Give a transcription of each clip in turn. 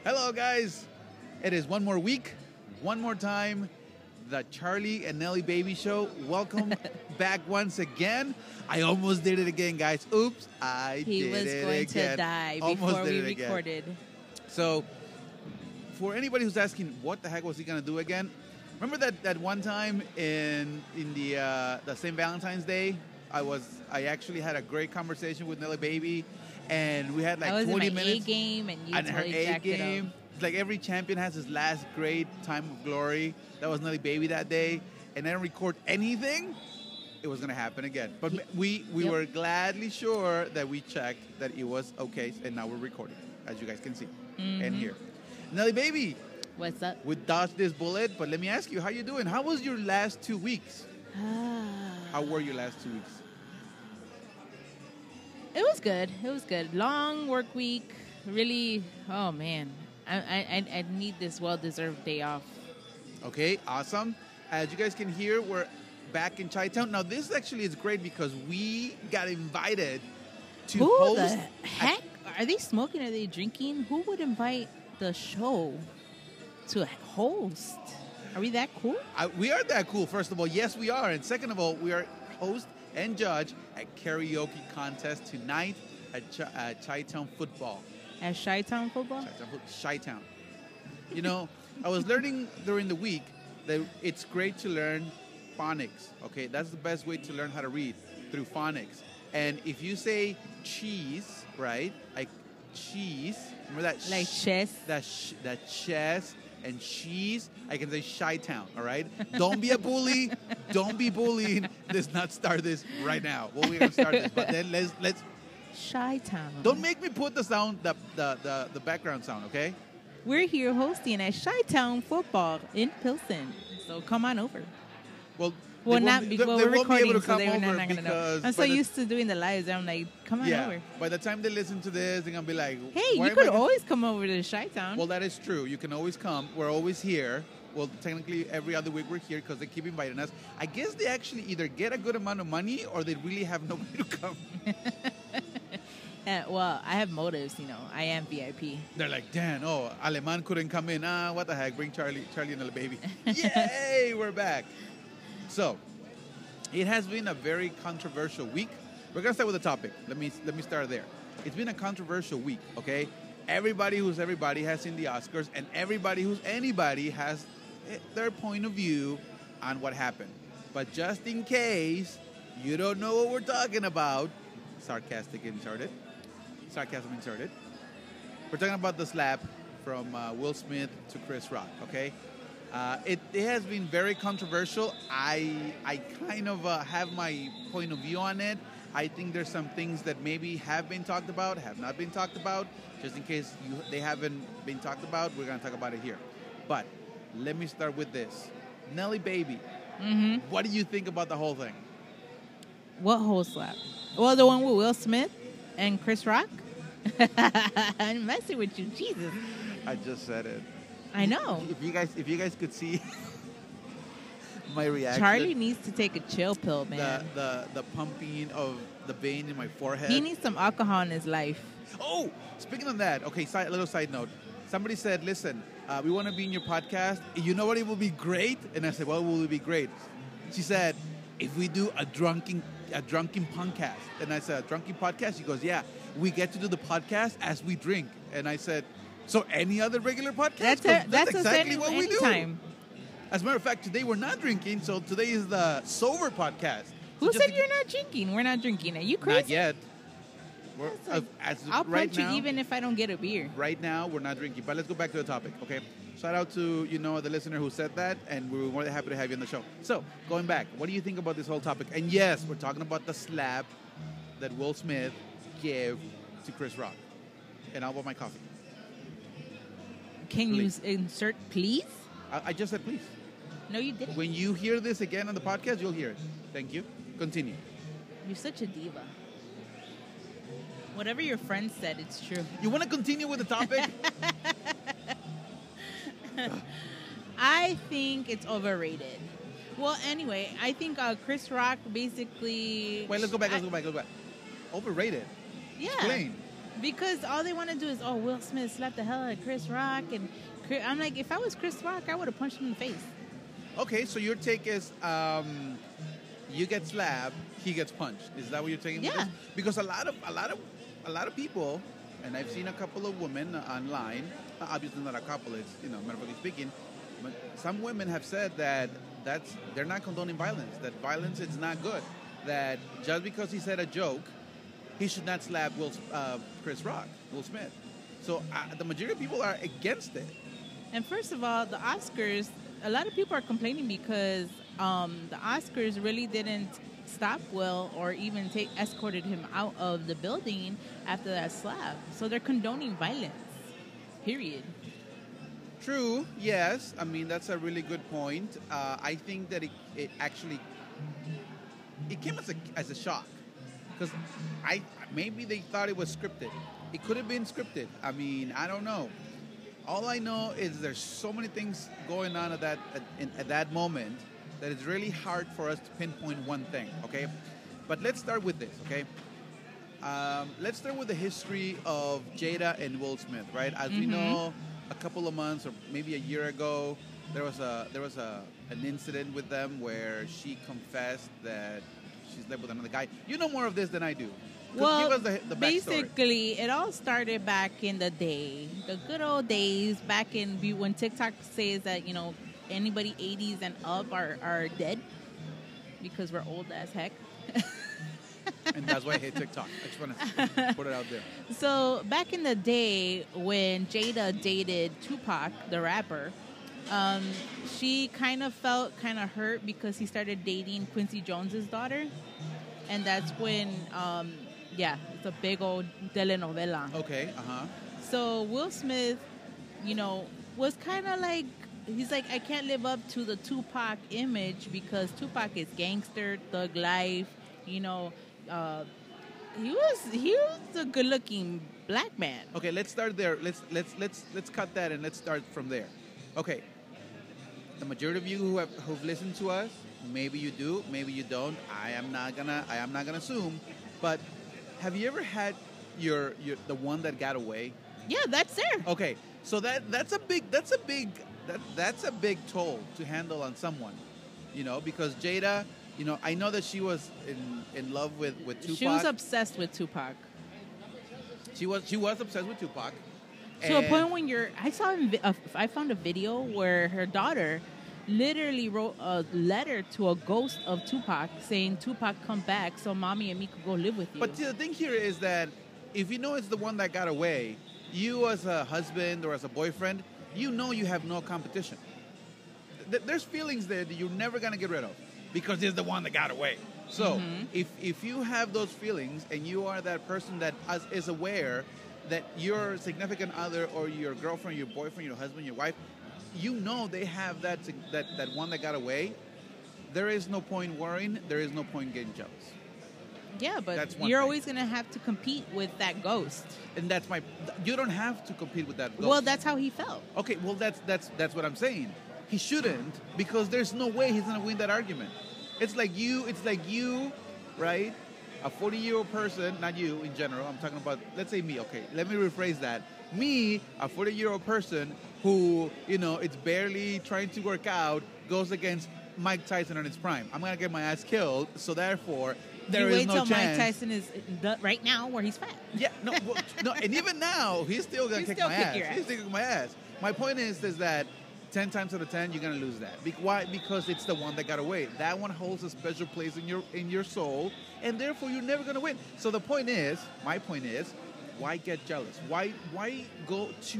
Hello, guys. It is one more week, one more time, the Charlie and Nelly Baby Show. Welcome back once again. I almost did it again, guys. Oops, I He did was it going again. to die Almost before did we it again. recorded. So, for anybody who's asking, what the heck was he going to do again? Remember that one time in the St. Valentine's Day? I actually had a great conversation with Nelly Baby, and we had like I was 20 in my minutes. A game, and you And her totally A jacked it game. up. It's like every champion has his last great time of glory. That was Nelly Baby that day. And I didn't record anything. It was going to happen again. But we Yep. were gladly sure that we checked that it was okay. And now we're recording, as you guys can see and hear. Nelly Baby, What's up? we dodged this bullet. But let me ask you, how you doing? How was your last 2 weeks? How were your last 2 weeks? It was good. It was good. Long work week. Really, oh man. I need this well-deserved day off. Okay, awesome. As you guys can hear, we're back in Chi-Town. Now, this actually is great because we got invited to Who host. the heck? Are they smoking? Are they drinking? Who would invite the show to host? Are we that cool? We are that cool, first of all. Yes, we are. And second of all, we are host and judge at karaoke contest tonight at Chi-Town Football. At Chi-Town football? Chi-Town. You know, I was learning during the week that it's great to learn phonics, okay? That's the best way to learn how to read, through phonics. And if you say cheese, right? Like cheese, remember that? Like chess? That chess and cheese, I can say Chi-Town, all right? Don't be a bully. Don't be bullied. Let's not start this right now. Well, we're going to start this, but then let's Chi-Town. don't make me put the sound, the background sound, okay? We're here hosting at Chi-Town Football in Pilsen. So come on over. Well, Well, they not won't- because they we're won't be able recording, to so come they're not over going to know. because I'm so by the- used to doing the lives. I'm like, come on over. By the time they listen to this, they're gonna be like, Hey, "Why you am could I gonna-" always come over to Chi-Town. Well, that is true. You can always come. We're always here. Well, technically, every other week we're here because they keep inviting us. I guess they actually either get a good amount of money or they really have nobody to come. Well, I have motives, you know. I am VIP. They're like, Dan, Aleman couldn't come in. What the heck? Bring Charlie and the baby. Yay, we're back. So, it has been a very controversial week. We're gonna start with the topic. Let me start there. It's been a controversial week, okay? Everybody who's everybody has seen the Oscars, and everybody who's anybody has their point of view on what happened. But just in case you don't know what we're talking about, sarcasm inserted. We're talking about the slap from Will Smith to Chris Rock, okay? It has been very controversial. I kind of have my point of view on it. I think there's some things that maybe have been talked about, have not been talked about. Just in case they haven't been talked about, we're going to talk about it here. But let me start with this. Nelly Baby, what do you think about the whole thing? What whole slap? Well, the one with Will Smith and Chris Rock? I'm messing with you. Jesus. I just said it. I know. If you guys could see my reaction. Charlie needs to take a chill pill, man. The pumping of the vein in my forehead. He needs some alcohol in his life. Oh, speaking of that, okay, little side note. Somebody said, listen, we want to be in your podcast. You know what? It will be great. And I said, what will it be great? She said, if we do a drunken podcast. And I said, a drunken podcast? She goes, yeah, we get to do the podcast as we drink. And I said, so any other regular podcast? That's exactly what we do. Anytime. As a matter of fact, today we're not drinking, so today is the sober podcast. Who So said just- you're not drinking? We're not drinking. Are you crazy? Not yet. We're, I'll right punch now, you even if I don't get a beer. Right now, we're not drinking. But let's go back to the topic, okay? Shout out to, the listener who said that, and we were more than happy to have you on the show. So, going back, what do you think about this whole topic? And yes, we're talking about the slap that Will Smith gave to Chris Rock. And I'll want my coffee. Can Please. you insert please? I just said please. No, you didn't. When you hear this again on the podcast, you'll hear it. Thank you. Continue. You're such a diva. Whatever your friend said, it's true. You want to continue with the topic? I think it's overrated. Well, anyway, I think Chris Rock basically... Wait, let's go back. Overrated. Yeah. Explain. Because all they want to do is, oh, Will Smith slapped the hell out of Chris Rock. And I'm like, if I was Chris Rock, I would have punched him in the face. Okay, so your take is you get slapped, he gets punched. Is that what you're taking? Yeah. With this? Because a lot of people, and I've seen a couple of women online. Obviously, not a couple. It's metaphorically speaking, but some women have said that they're not condoning violence. That violence is not good. That just because he said a joke, he should not slap Chris Rock, Will Smith. So the majority of people are against it. And first of all, the Oscars, a lot of people are complaining because the Oscars really didn't stop Will or even escorted him out of the building after that slap. So they're condoning violence, period. True, yes. I mean, that's a really good point. I think that it actually came as a shock. Because maybe they thought it was scripted. It could have been scripted. I mean, I don't know. All I know is there's so many things going on at that moment that it's really hard for us to pinpoint one thing, okay? But let's start with this, okay? Let's start with the history of Jada and Will Smith, right? As we know, a couple of months or maybe a year ago, there was an incident with them where she confessed that she slept with another guy. You know more of this than I do. Well, give us the backstory. Basically, it all started back in the day, the good old days, back in when TikTok says that, anybody 80s and up are dead because we're old as heck. And that's why I hate TikTok. I just want to put it out there. So back in the day when Jada dated Tupac, the rapper, she kind of felt kind of hurt because he started dating Quincy Jones's daughter. And that's when, it's a big old telenovela. Okay, uh-huh. So Will Smith, was kind of like, he's like, I can't live up to the Tupac image because Tupac is gangster, thug life, he was a good-looking black man. Okay, let's start there. Let's cut that and let's start from there. Okay. The majority of you who've listened to us, maybe you do, maybe you don't. I am not gonna assume, but have you ever had your the one that got away? Yeah, that's there. Okay, so that's a big toll to handle on someone, because Jada, I know that she was in love with Tupac. She was obsessed with Tupac. She was obsessed with Tupac. To a point when I found a video where her daughter literally wrote a letter to a ghost of Tupac saying, Tupac, come back so mommy and me could go live with you. But the thing here is that if you know it's the one that got away, you as a husband or as a boyfriend, you have no competition. There's feelings there that you're never going to get rid of because it's the one that got away. So if you have those feelings and you are that person that is aware that your significant other or your girlfriend, your boyfriend, your husband, your wife, they have that one that got away, there is no point worrying. There is no point getting jealous. Yeah, but you're always going to have to compete with that ghost. And you don't have to compete with that ghost. Well, that's how he felt. Okay, well, that's what I'm saying. He shouldn't, because there's no way he's going to win that argument. It's like you, right? A 40-year-old person, not you in general, I'm talking about, let's say me, okay, let me rephrase that. Me, a 40-year-old person who, it's barely trying to work out, goes against Mike Tyson in his prime. I'm going to get my ass killed, so therefore, there is no chance. You wait till Mike Tyson is right now where he's fat. Yeah, no, and even now, he's still going to kick my ass. He's still kicking my ass. My point is that 10 times out of 10, you're going to lose that. Why? Because it's the one that got away. That one holds a special place in your soul, and therefore you're never going to win. So my point is, why get jealous? Why go to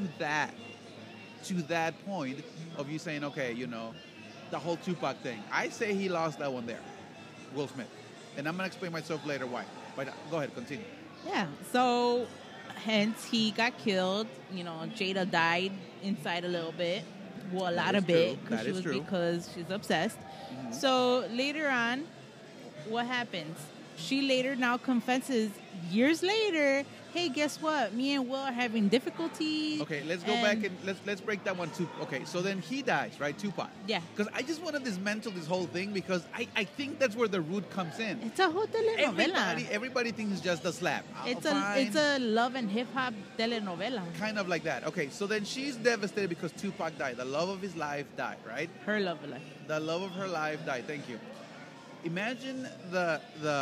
that point of you saying, okay, the whole Tupac thing. I say he lost that one there, Will Smith. And I'm going to explain myself later why. But go ahead, continue. Yeah, so hence he got killed. Jada died inside a little bit. Well, a lot of it because she's obsessed. Mm-hmm. So later on, what happens? She later now confesses years later hey, guess what? Me and Will are having difficulty. Okay, let's go back and let's break that one too. Okay, so then he dies, right? Tupac. Yeah. Because I just want to dismantle this whole thing because I think that's where the root comes in. It's a whole telenovela. Everybody thinks it's just a slap. It's Fine. a love and hip hop telenovela. Kind of like that. Okay, so then she's devastated because Tupac died. The love of his life died, right? Her love of life. The love of her life died. Thank you. Imagine the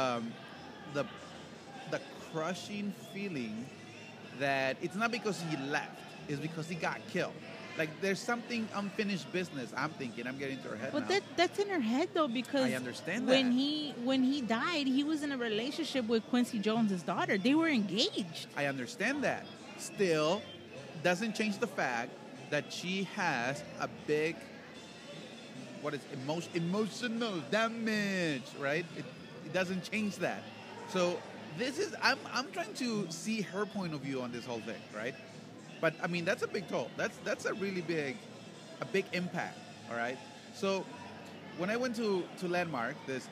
crushing feeling that it's not because he left, it's because he got killed. Like there's something unfinished business. I'm thinking. I'm getting to her head But now. that's in her head though, because I understand when that. when he died, he was in a relationship with Quincy Jones's daughter. They were engaged. I understand that. Still, doesn't change the fact that she has a big, what is emotional damage, right? It doesn't change that. So this is I'm trying to see her point of view on this whole thing, right? But I mean that's a big toll. That's a really big impact. All right. So when I went to Landmark, this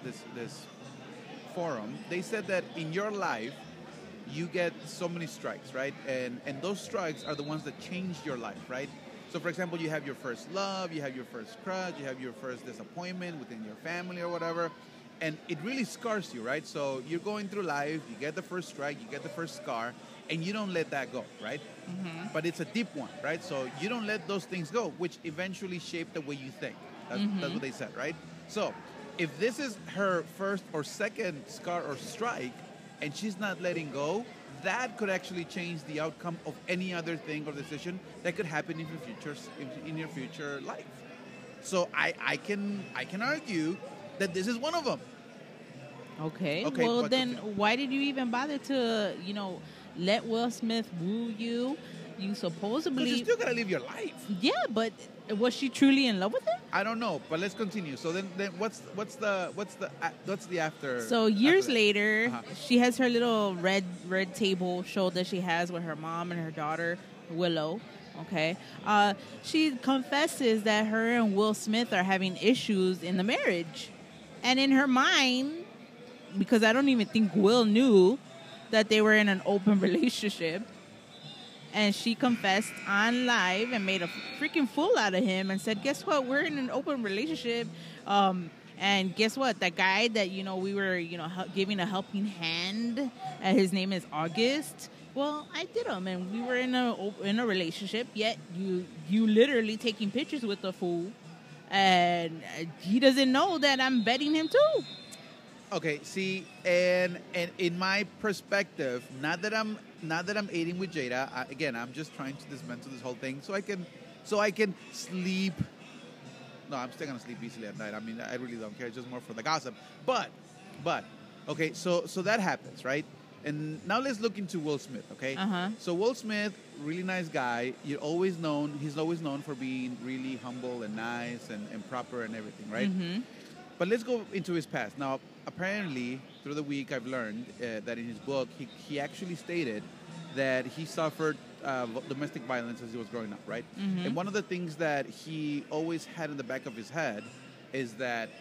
forum, they said that in your life you get so many strikes, right? And those strikes are the ones that change your life, right? So for example, you have your first love, you have your first crush, you have your first disappointment within your family or whatever. And it really scars you, right? So you're going through life, you get the first strike, you get the first scar, and you don't let that go, right? Mm-hmm. But it's a deep one, right? So you don't let those things go, which eventually shape the way you think. That's what they said, right? So if this is her first or second scar or strike, and she's not letting go, that could actually change the outcome of any other thing or decision that could happen in your future life. So I can argue that this is one of them. Okay. Okay, Well, but then why did you even bother to, let Will Smith woo you? You supposedly... Because you still gotta live your life. Yeah, but was she truly in love with him? I don't know, but let's continue. So then what's the after? So years after that? later, Uh-huh. she has her little red table show that she has with her mom and her daughter Willow. Okay, she confesses that her and Will Smith are having issues in the marriage, and in her mind, because I don't even think Will knew that they were in an open relationship. And she confessed on live and made a freaking fool out of him and said, guess what? We're in an open relationship. And guess what? That guy that, we were, giving a helping hand, his name is August. Well, I did him, and we were in a relationship, yet you literally taking pictures with the fool. And he doesn't know that I'm betting him too. Okay, see, and in my perspective, not that I'm aiding with Jada. Again, I'm just trying to dismantle this whole thing so I can sleep. No, I'm still gonna sleep easily at night. I mean, I really don't care. It's just more for the gossip. But, okay, so that happens, right? And now let's look into Will Smith, okay? Uh-huh. So Will Smith, really nice guy. He's always known for being really humble and nice and proper and everything, right? Mm-hmm. But let's go into his past. Now, apparently, through the week, I've learned that in his book, he actually stated that he suffered domestic violence as he was growing up, right? Mm-hmm. And one of the things that he always had in the back of his head is that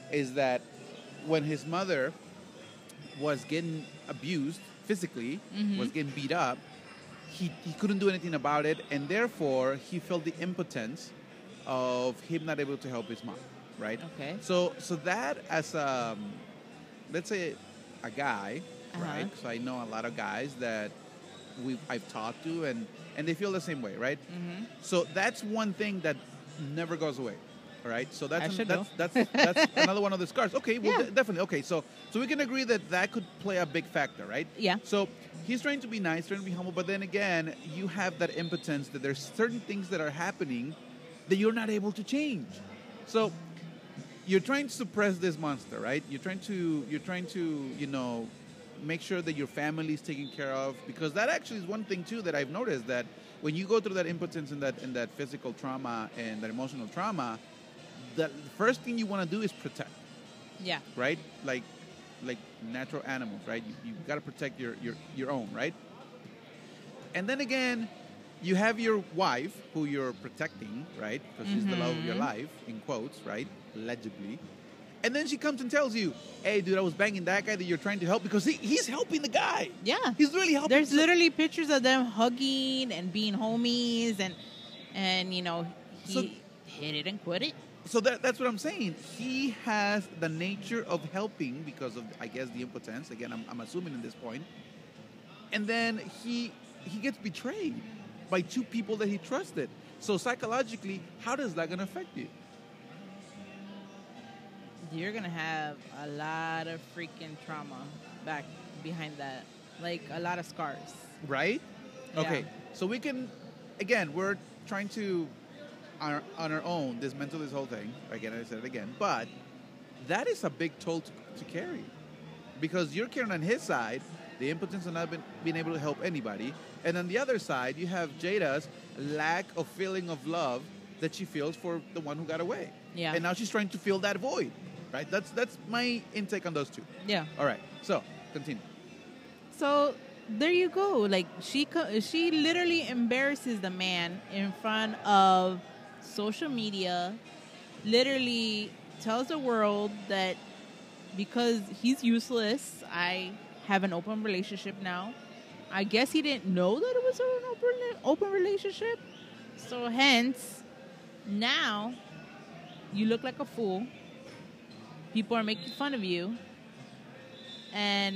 when his mother was getting abused physically, Mm-hmm. was getting beat up, he couldn't do anything about it, and therefore he felt the impotence of him not able to help his mom. Right. Okay. So that as let's say a guy, Uh-huh. right? So I know a lot of guys that I've talked to, and they feel the same way, right? Mm-hmm. So that's one thing that never goes away. All right. So that's I that's another one of the scars. Okay. Well, Yeah. definitely. Okay. So we can agree that could play a big factor, right? Yeah. So he's trying to be nice, trying to be humble, but then again, you have that impotence that there's certain things that are happening that you're not able to change. So you're trying to suppress this monster, right? You're trying to make sure that your family is taken care of, because that actually is one thing too that I've noticed, that when you go through that impotence and that physical trauma and that emotional trauma, the first thing you want to do is protect, Yeah. right? Like natural animals, right? You got to protect your own, right? And then again, you have your wife who you're protecting, right? Because she's the love of your life, in quotes, right? Allegedly. And then she comes and tells you, hey, dude, I was banging that guy that you're trying to help because he's helping the guy. Yeah. He's really helping. There's literally pictures of them hugging and being homies and he hit it and quit it. So that's what I'm saying. He has the nature of helping because of, I guess, the impotence. Again, I'm assuming at this point. And then he gets betrayed by two people that he trusted. So psychologically, how does that going to affect you? You're going to have a lot of freaking trauma back behind that. Like, a lot of scars. Right? Yeah. Okay. So we can, again, we're trying to, on our own, dismantle this whole thing. Again, I said it again. But that is a big toll to carry. Because you're carrying on his side the impotence of not being able to help anybody. And on the other side, you have Jada's lack of feeling of love that she feels for the one who got away. Yeah. And now she's trying to fill that void. Right? That's my intake on those two. Yeah. All right. So, continue. So there you go. Like she literally embarrasses the man in front of social media. Literally tells the world that because he's useless, I have an open relationship now. I guess he didn't know that it was an open relationship. So hence, now you look like a fool. People are making fun of you. And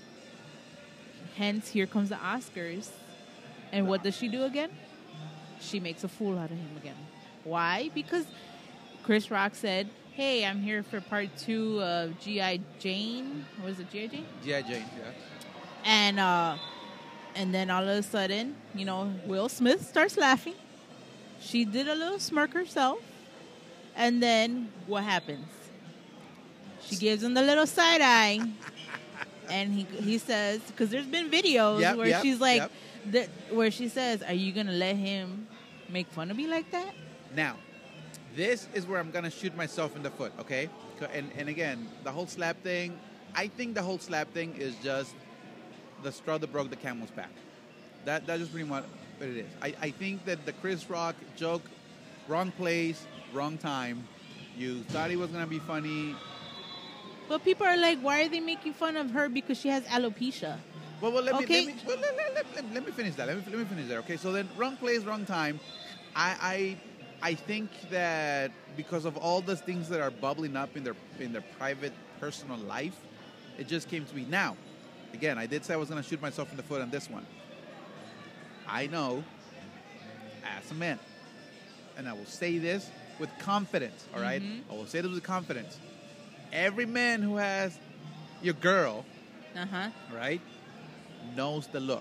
hence, here comes the Oscars. And what does she do again? She makes a fool out of him again. Why? Because Chris Rock said, hey, I'm here for part 2 of G.I. Jane. What was it, G.I. Jane? G.I. Jane, yeah. And then all of a sudden, Will Smith starts laughing. She did a little smirk herself. And then what happens? She gives him the little side eye, and he says, because there's been videos where she's like, where she says, "Are you gonna let him make fun of me like that?" Now, this is where I'm gonna shoot myself in the foot, okay? And again, the whole slap thing. I think the whole slap thing is just the straw that broke the camel's back. That's just pretty much what it is. I think that the Chris Rock joke, wrong place, wrong time. You thought he was gonna be funny. But people are like, why are they making fun of her because she has alopecia? Well, let me finish that. Let me finish that. Okay, so then wrong place, wrong time. I think that because of all those things that are bubbling up in their private, personal life, it just came to me. Now, again, I did say I was going to shoot myself in the foot on this one. I know, as a man, and I will say this with confidence, all right? I will say this with confidence. Every man who has your girl, right, knows the look.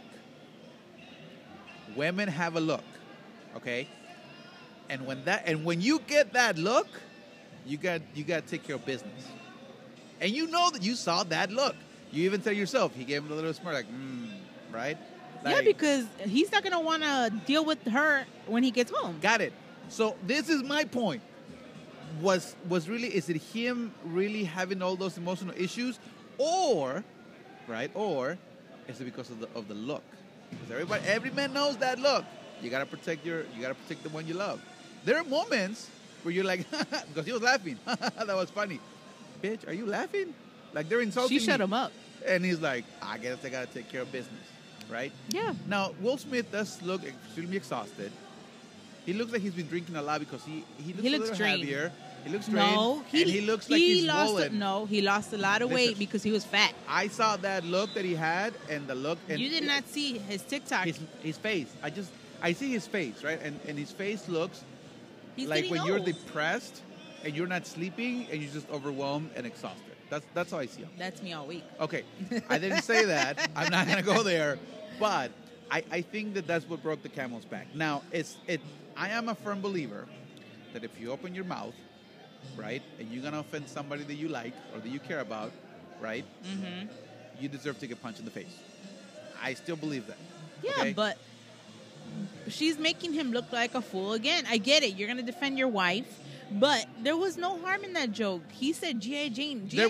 Women have a look, okay? And when you get that look, you got to take care of business. And you know that you saw that look. You even tell yourself, he gave him a little smirk, like, right? Like, yeah, because he's not going to want to deal with her when he gets home. Got it. So this is my point. Was really, is it him really having all those emotional issues, or is it because of the look? Because every man knows that look. You gotta protect the one you love. There are moments where you're like, because he was laughing, that was funny. Bitch, are you laughing? Like they're insulting. She shut him up, and he's like, I guess I gotta take care of business, right? Yeah. Now Will Smith does look extremely exhausted. He looks like he's been drinking a lot because he looks a little heavier. He looks drained. No, he looks like he's swollen. He lost a lot of weight because he was fat. I saw that look that he had, and the look. And you did not see his TikTok. His face. I see his face, right? And his face looks like when you're depressed and you're not sleeping and you're just overwhelmed and exhausted. That's how I see him. That's me all week. Okay, I didn't say that. I'm not gonna go there, but I think that's what broke the camel's back. Now I am a firm believer that if you open your mouth, right, and you're gonna offend somebody that you like or that you care about, right, you deserve to get punched in the face. I still believe that. Yeah, okay? But she's making him look like a fool again. I get it. You're gonna defend your wife, but there was no harm in that joke. He said G.I. Jane. There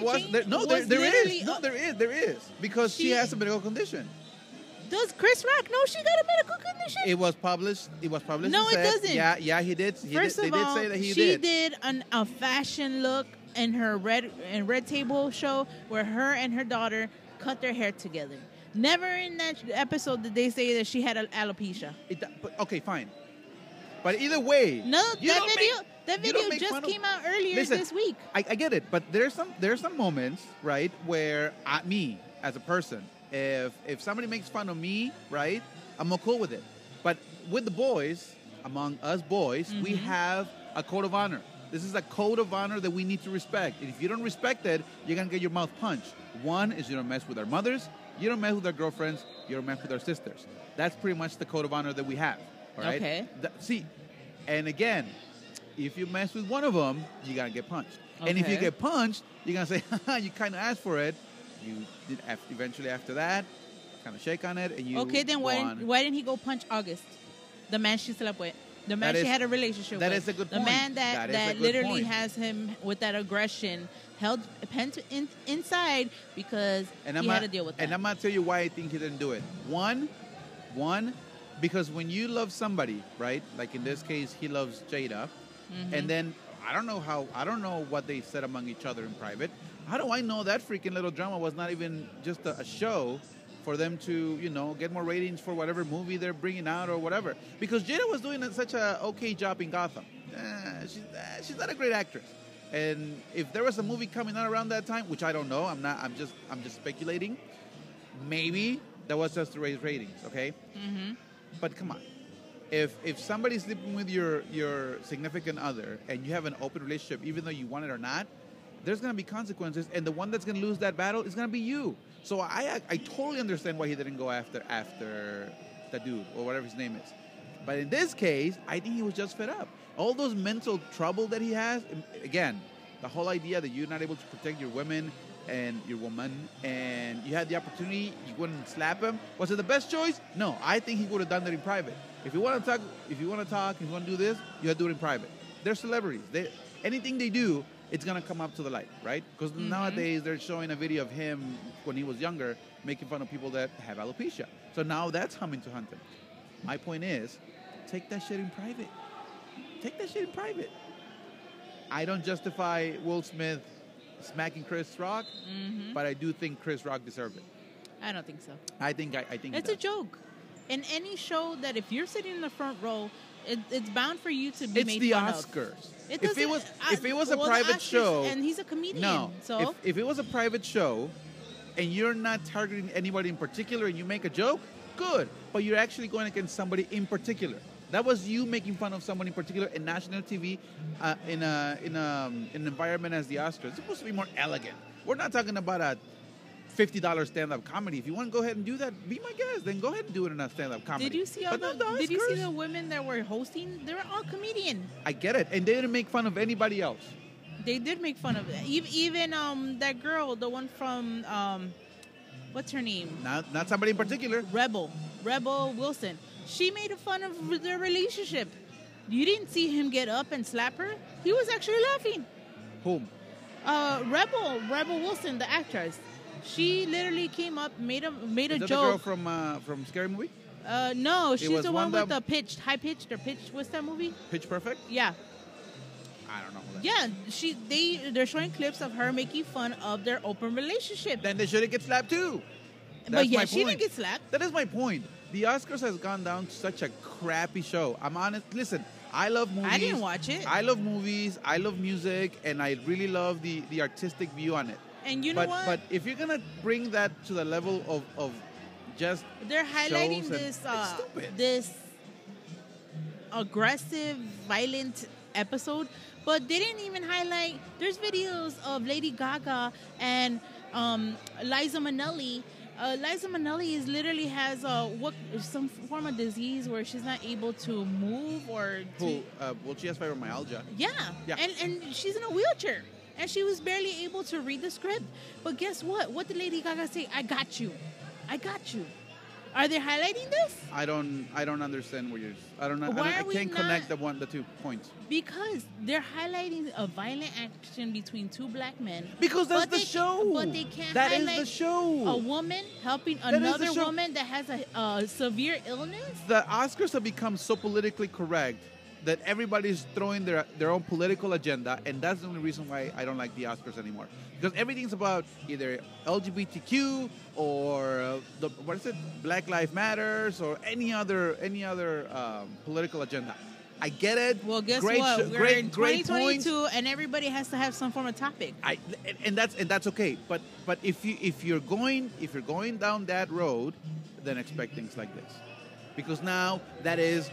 is because she has a medical condition. Does Chris Rock know she got a medical condition? It was published. No, it doesn't. Yeah, he did. First of all, say that he she did. did a fashion look, in her Red Table show where her and her daughter cut their hair together. Never in that episode did they say that she had alopecia. Okay, fine. But either way, no, that video just came out earlier this week. I get it, but there's some moments, right, where me as a person, if somebody makes fun of me, right, I'm more cool with it. But with the boys, among us boys, we have a code of honor. This is a code of honor that we need to respect. And if you don't respect it, you're going to get your mouth punched. One is you don't mess with our mothers, you don't mess with our girlfriends, you don't mess with our sisters. That's pretty much the code of honor that we have. All right? Okay. See, and again, if you mess with one of them, you're going to get punched. Okay. And if you get punched, you're going to say, haha, you kind of asked for it. You did eventually after that, kind of shake on it, and you okay, then why didn't he go punch August? The man she slept with. The man she had a relationship with. That is a good point. The man that literally has him with that aggression held inside because he had to deal with that. And I'm going to tell you why I think he didn't do it. One, because when you love somebody, right, like in this case, he loves Jada, and then I don't know what they said among each other in private. How do I know that freaking little drama was not even just a show for them to, get more ratings for whatever movie they're bringing out or whatever? Because Jada was doing such a okay job in Gotham. She's not a great actress. And if there was a movie coming out around that time, which I don't know, I'm just speculating, maybe that was just to raise ratings, okay? But come on. If somebody's sleeping with your significant other and you have an open relationship, even though you want it or not, there's going to be consequences, and the one that's going to lose that battle is going to be you. So I totally understand why he didn't go after that dude or whatever his name is. But in this case, I think he was just fed up. All those mental trouble that he has, again, the whole idea that you're not able to protect your women and your woman, and you had the opportunity, you wouldn't slap him. Was it the best choice? No, I think he would have done that in private. If you want to talk, if you want to do this, you have to do it in private. They're celebrities. Anything they do, it's going to come up to the light, right? Because nowadays they're showing a video of him when he was younger making fun of people that have alopecia. So now that's coming to hunt him. My point is, take that shit in private. Take that shit in private. I don't justify Will Smith smacking Chris Rock, but I do think Chris Rock deserved it. I don't think so. I think it's a joke. In any show that if you're sitting in the front row, it's bound for you to be made fun of. It's the Oscars. If it was a private show, and he's a comedian, no. So if it was a private show, and you're not targeting anybody in particular, and you make a joke, good. But you're actually going against somebody in particular. That was you making fun of someone in particular in national TV, in an environment as the Oscars. It's supposed to be more elegant. We're not talking about a $50 stand-up comedy. If you want to go ahead and do that, be my guest. Then go ahead and do it in a stand-up comedy. Did you see Did you see the women that were hosting? They were all comedians. I get it, and they didn't make fun of anybody else. They did make fun of it. Even that girl, the one from what's her name? Not somebody in particular. Rebel Wilson. She made fun of their relationship. You didn't see him get up and slap her. He was actually laughing. Whom? Rebel Wilson, the actress. She literally came up, made a Is that joke. The girl from Scary Movie? No, she's the one with the high pitched. What's that movie? Pitch Perfect? Yeah. I don't know who that is. They're showing clips of her making fun of their open relationship. Then they shouldn't get slapped too. But yeah, she didn't get slapped. That is my point. The Oscars has gone down to such a crappy show. I'm honest. Listen, I love movies. I didn't watch it. I love movies. I love music, and I really love the artistic view on it. And you know what? But if you're gonna bring that to the level of just they're highlighting this aggressive, violent episode, but they didn't even highlight. There's videos of Lady Gaga and Liza Minnelli. Liza Minnelli literally has some form of disease where she's not able to move or. Well, she has fibromyalgia. Yeah. And she's in a wheelchair. And she was barely able to read the script. But guess what? What did Lady Gaga say? I got you. I got you. Are they highlighting this? I don't understand what you're. I don't know. I can't connect the 2 points. Because they're highlighting a violent action between two black men. Because that's the show. But they can't that highlight is the show. A woman helping another woman that has a severe illness. The Oscars have become so politically correct that everybody's throwing their own political agenda, and that's the only reason why I don't like the Oscars anymore. Because everything's about either LGBTQ or what is it, Black Lives Matters, or any other political agenda. I get it. Well, guess great what? We're in great 2022, points. and everybody has to have some form of topic. And that's okay. But if you're going down that road, then expect things like this, because now that is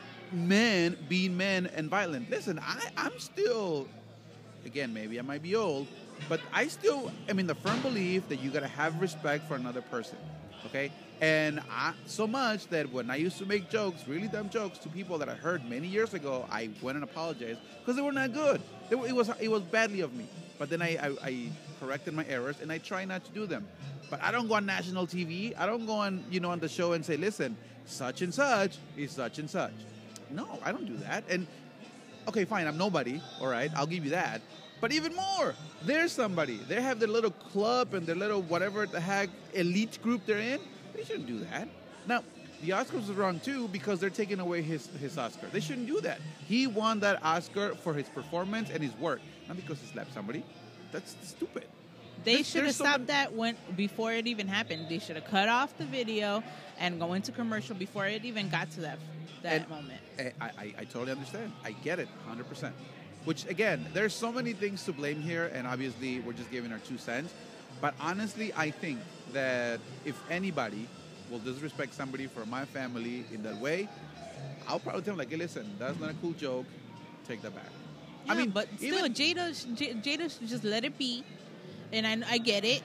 men being men and violent. Listen, I'm still, again, maybe I might be old, but I still am in the firm belief that you gotta have respect for another person. Okay. And so much that when I used to make jokes, really dumb jokes, to people that I heard many years ago, I went and apologized because they were not good. It was badly of me. But then I corrected my errors, and I try not to do them. But I don't go on national TV. I don't go on on the show and say, listen, such and such is such and such. No, I don't do that. And okay, fine, I'm nobody. All right, I'll give you that. But even more, there's somebody. They have their little club and their little whatever the heck elite group they're in. They shouldn't do that. Now, the Oscars is wrong too, because they're taking away his Oscar. They shouldn't do that. He won that Oscar for his performance and his work, not because he slapped somebody. That's stupid. They should have stopped that before it even happened. They should have cut off the video and go into commercial before it even got to that moment. I totally understand. I get it, 100%. Which, again, there's so many things to blame here, and obviously we're just giving our 2 cents. But honestly, I think that if anybody will disrespect somebody from my family in that way, I'll probably tell them, like, hey, listen, that's not a cool joke. Take that back. Yeah, I mean, but still, Jada should just let it be. And I get it.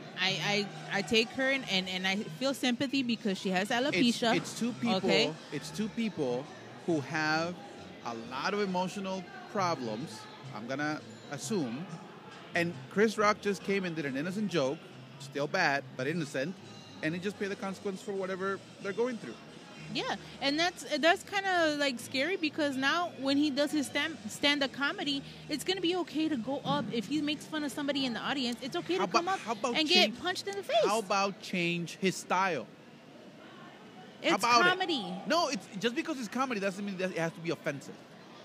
I take her and I feel sympathy because she has alopecia. It's two people. Okay? It's two people who have a lot of emotional problems, I'm going to assume. And Chris Rock just came and did an innocent joke, still bad, but innocent, and he just paid the consequence for whatever they're going through. Yeah, and that's kind of like scary, because now when he does his stand-up comedy, it's going to be okay to go up. If he makes fun of somebody in the audience, it's okay to come up and get punched in the face. How about change his style? It's comedy. No, it's just because it's comedy doesn't mean that it has to be offensive.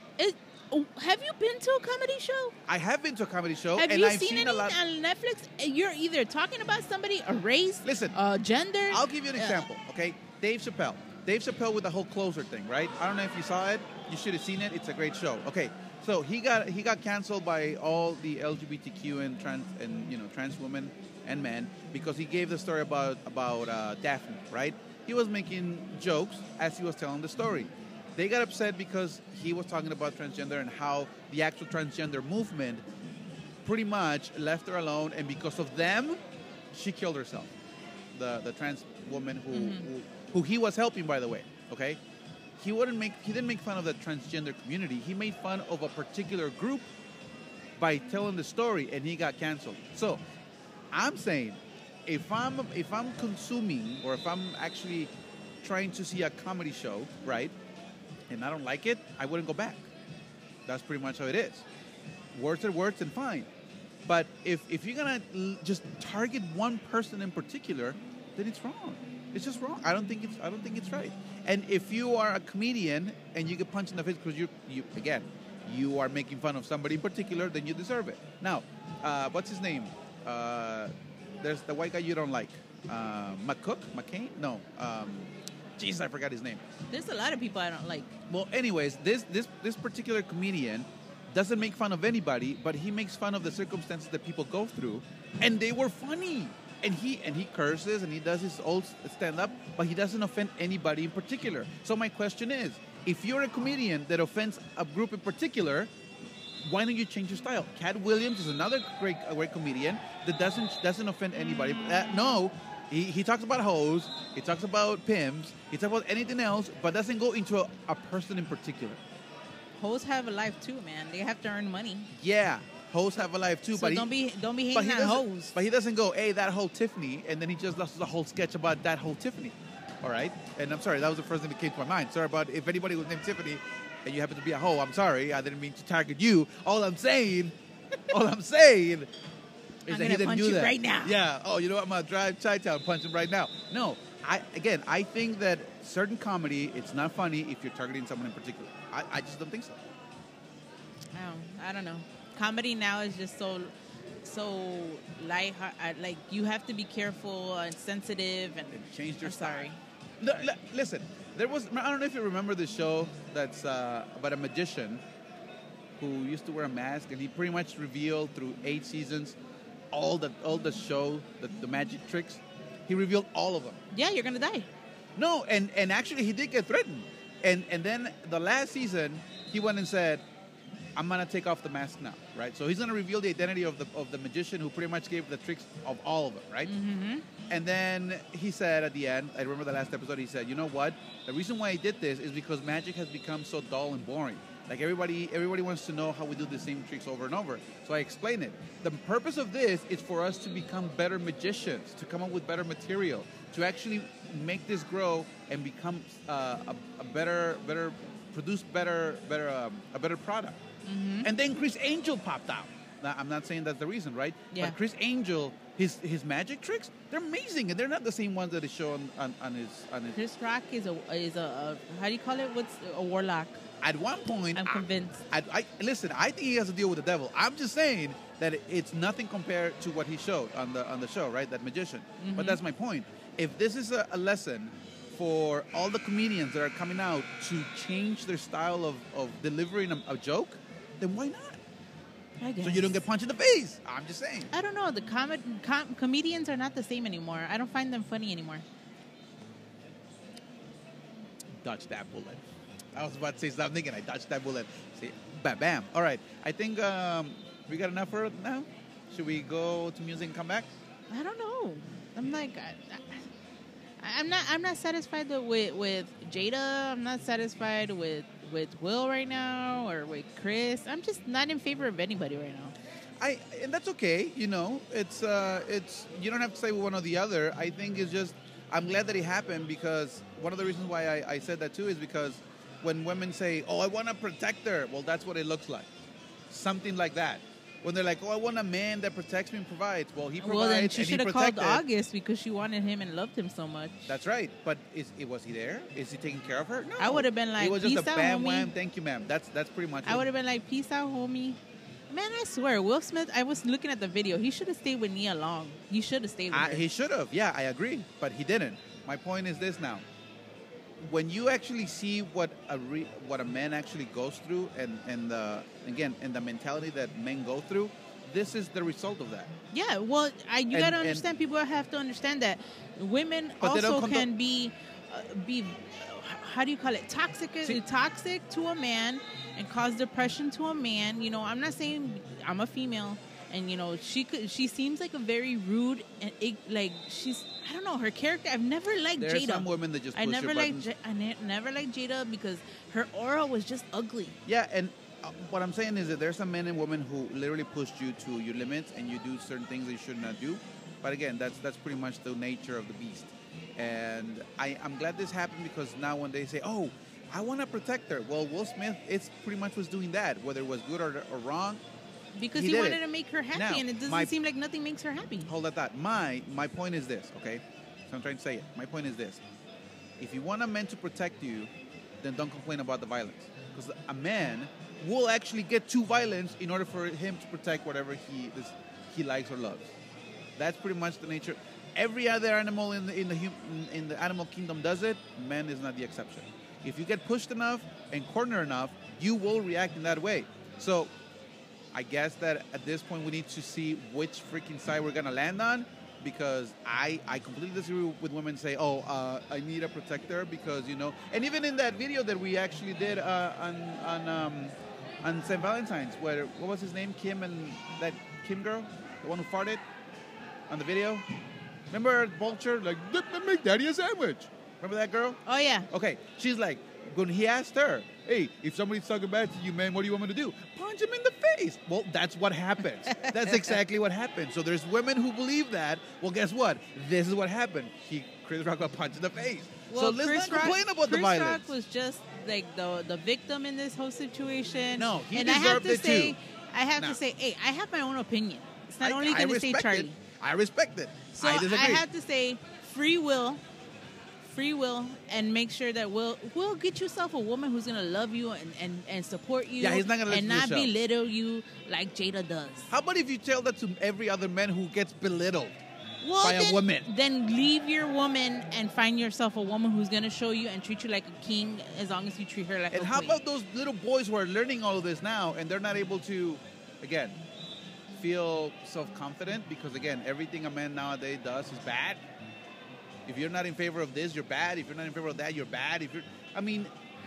Have you been to a comedy show? I have been to a comedy show. Have you seen any on Netflix? You're either talking about somebody, a race, gender. I'll give you an example, okay? Dave Chappelle with the whole closer thing, right? I don't know if you saw it. You should have seen it. It's a great show. Okay, so he got canceled by all the LGBTQ and trans women and men because he gave the story about Daphne, right? He was making jokes as he was telling the story. They got upset because he was talking about transgender and how the actual transgender movement pretty much left her alone, and because of them, she killed herself. The trans woman who he was helping, by the way. Okay, he didn't make fun of the transgender community. He made fun of a particular group by telling the story, and he got canceled. So, I'm saying, if I'm consuming, or if I'm actually trying to see a comedy show, right, and I don't like it, I wouldn't go back. That's pretty much how it is. Words are words and fine. But if you're gonna just target one person in particular, then it's wrong. It's just wrong. I don't think it's right. And if you are a comedian and you get punched in the face because you are making fun of somebody in particular, then you deserve it. Now, what's his name? There's the white guy you don't like. McCain? No. Jesus, I forgot his name. There's a lot of people I don't like. Well, anyways, this particular comedian doesn't make fun of anybody, but he makes fun of the circumstances that people go through, and they were funny. And he curses and he does his old stand-up, but he doesn't offend anybody in particular. So my question is, if you're a comedian that offends a group in particular, why don't you change your style? Cat Williams is another great comedian that doesn't offend anybody. No. He talks about hoes, he talks about pimps, he talks about anything else, but doesn't go into a person in particular. Hoes have a life too, man. They have to earn money. Yeah, hoes have a life too. So but don't be hating on hoes. But he doesn't go, hey, that whole Tiffany, and then he just does a whole sketch about that whole Tiffany. All right? And I'm sorry, that was the first thing that came to my mind. Sorry about if anybody was named Tiffany and you happen to be a hoe, I'm sorry. I didn't mean to target you. All I'm saying is that he didn't do that. Right now. Yeah. Oh, you know what? I'm going to drive Chi-Town, punch him right now. No. I think that certain comedy, it's not funny if you're targeting someone in particular. I just don't think so. I don't know. Comedy now is just so light. Like, you have to be careful and sensitive. And It changed your I'm sorry. Listen, there was, I don't know if you remember the show that's about a magician who used to wear a mask, and he pretty much revealed through 8 seasons all the show, the magic tricks. He revealed all of them. Yeah, you're gonna die. No, and actually he did get threatened. And then the last season, he went and said, I'm going to take off the mask now, right? So he's going to reveal the identity of the magician who pretty much gave the tricks of all of them, right? Mm-hmm. And then he said at the end, I remember the last episode, he said, you know what? The reason why I did this is because magic has become so dull and boring. Like, everybody wants to know how we do the same tricks over and over. So I explained it. The purpose of this is for us to become better magicians, to come up with better material, to actually make this grow and become a better produce a better product. Mm-hmm. And then Chris Angel popped out. Now, I'm not saying that's the reason, right? Yeah. But Chris Angel, his magic tricks, they're amazing, and they're not the same ones that he showed on his. Chris Rock is a how do you call it? What's a warlock? At one point, I'm convinced. Listen, I think he has to deal with the devil. I'm just saying that it's nothing compared to what he showed on the show, right? That magician. Mm-hmm. But that's my point. If this is a lesson for all the comedians that are coming out to change their style of delivering a joke, then why not? I guess. So you don't get punched in the face. I'm just saying. I don't know. The comedians are not the same anymore. I don't find them funny anymore. Dodge that bullet. I was about to say something, and I dodged that bullet. See, bam, bam. All right. I think we got enough for now. Should we go to music and come back? I don't know. I'm like, I'm not satisfied with Jada. I'm not satisfied with Will right now, or with Chris. I'm just not in favor of anybody right now. And that's okay. You know, it's you don't have to say one or the other. I think it's just, I'm glad that it happened, because one of the reasons why I said that too is because when women say, oh, I want to protect her, well, that's what it looks like. Something like that. When they're like, oh, I want a man that protects me and provides. Well, he provides. Well, then she and should he have called protected. August, because she wanted him and loved him so much. That's right. But was he there? Is he taking care of her? No. I would have been like, it was just peace a out, bam homie. wham, thank you, ma'am. That's pretty much I would have been like, peace out, homie. Man, I swear, Will Smith, I was looking at the video. He should have stayed with Nia Long. He should have stayed with her. He should have. Yeah, I agree. But he didn't. My point is this now. When you actually see what a man actually goes through, and the mentality that men go through, this is the result of that. Yeah, well, you got to understand. People have to understand that women also can be how do you call it? Toxic to a man and cause depression to a man. You know, I'm not saying I'm a female, and you know she seems like a very rude and like I don't know her character. I've never liked Jada. There's some women that just push your buttons. I never liked Jada because her aura was just ugly. Yeah, and what I'm saying is that there's some men and women who literally pushed you to your limits, and you do certain things that you should not do. But again, that's pretty much the nature of the beast. And I'm glad this happened, because now when they say, oh, I want to protect her. Well, Will Smith, it's pretty much was doing that, whether it was good or wrong. Because he wanted to make her happy, now, and it doesn't seem like nothing makes her happy. Hold that thought. My point is this, okay? So I'm trying to say it. My point is this. If you want a man to protect you, then don't complain about the violence. Because a man will actually get to violence in order for him to protect whatever he likes or loves. That's pretty much the nature. Every other animal in the animal kingdom does it. Man is not the exception. If you get pushed enough and cornered enough, you will react in that way. So I guess that at this point we need to see which freaking side we're gonna land on, because I completely disagree with women say, oh, I need a protector because, you know, and even in that video that we actually did on St. Valentine's, where, what was his name? Kim, and that Kim girl, the one who farted on the video. Remember Vulture? Like, make daddy a sandwich. Remember that girl? Oh, yeah. Okay. She's like, when he asked her, hey, if somebody's talking bad to you, man, what do you want me to do? Punch him in the face. Well, that's what happens. That's exactly what happens. So there's women who believe that. Well, guess what? This is what happened. Chris Rock got punched in the face. Well, so let's not complain about the violence. Chris Rock was just like the victim in this whole situation. No, he deserved it too. I have to say, hey, I have my own opinion. It's not only going to say Charlie. I respect it. So I disagree. I have to say, free Will. free will and make sure that we'll get yourself a woman who's gonna love you and support you. Yeah, he's not gonna listen and to not the show. belittle you like Jada does. How about if you tell that to every other man who gets belittled by a then, woman? Then leave your woman and find yourself a woman who's gonna show you and treat you like a king as long as you treat her like a And how queen. about those little boys who are learning all of this now and they're not able to, again, feel self-confident because, again, everything a man nowadays does is bad. If you're not in favor of this, you're bad. If you're not in favor of that, you're bad. I'm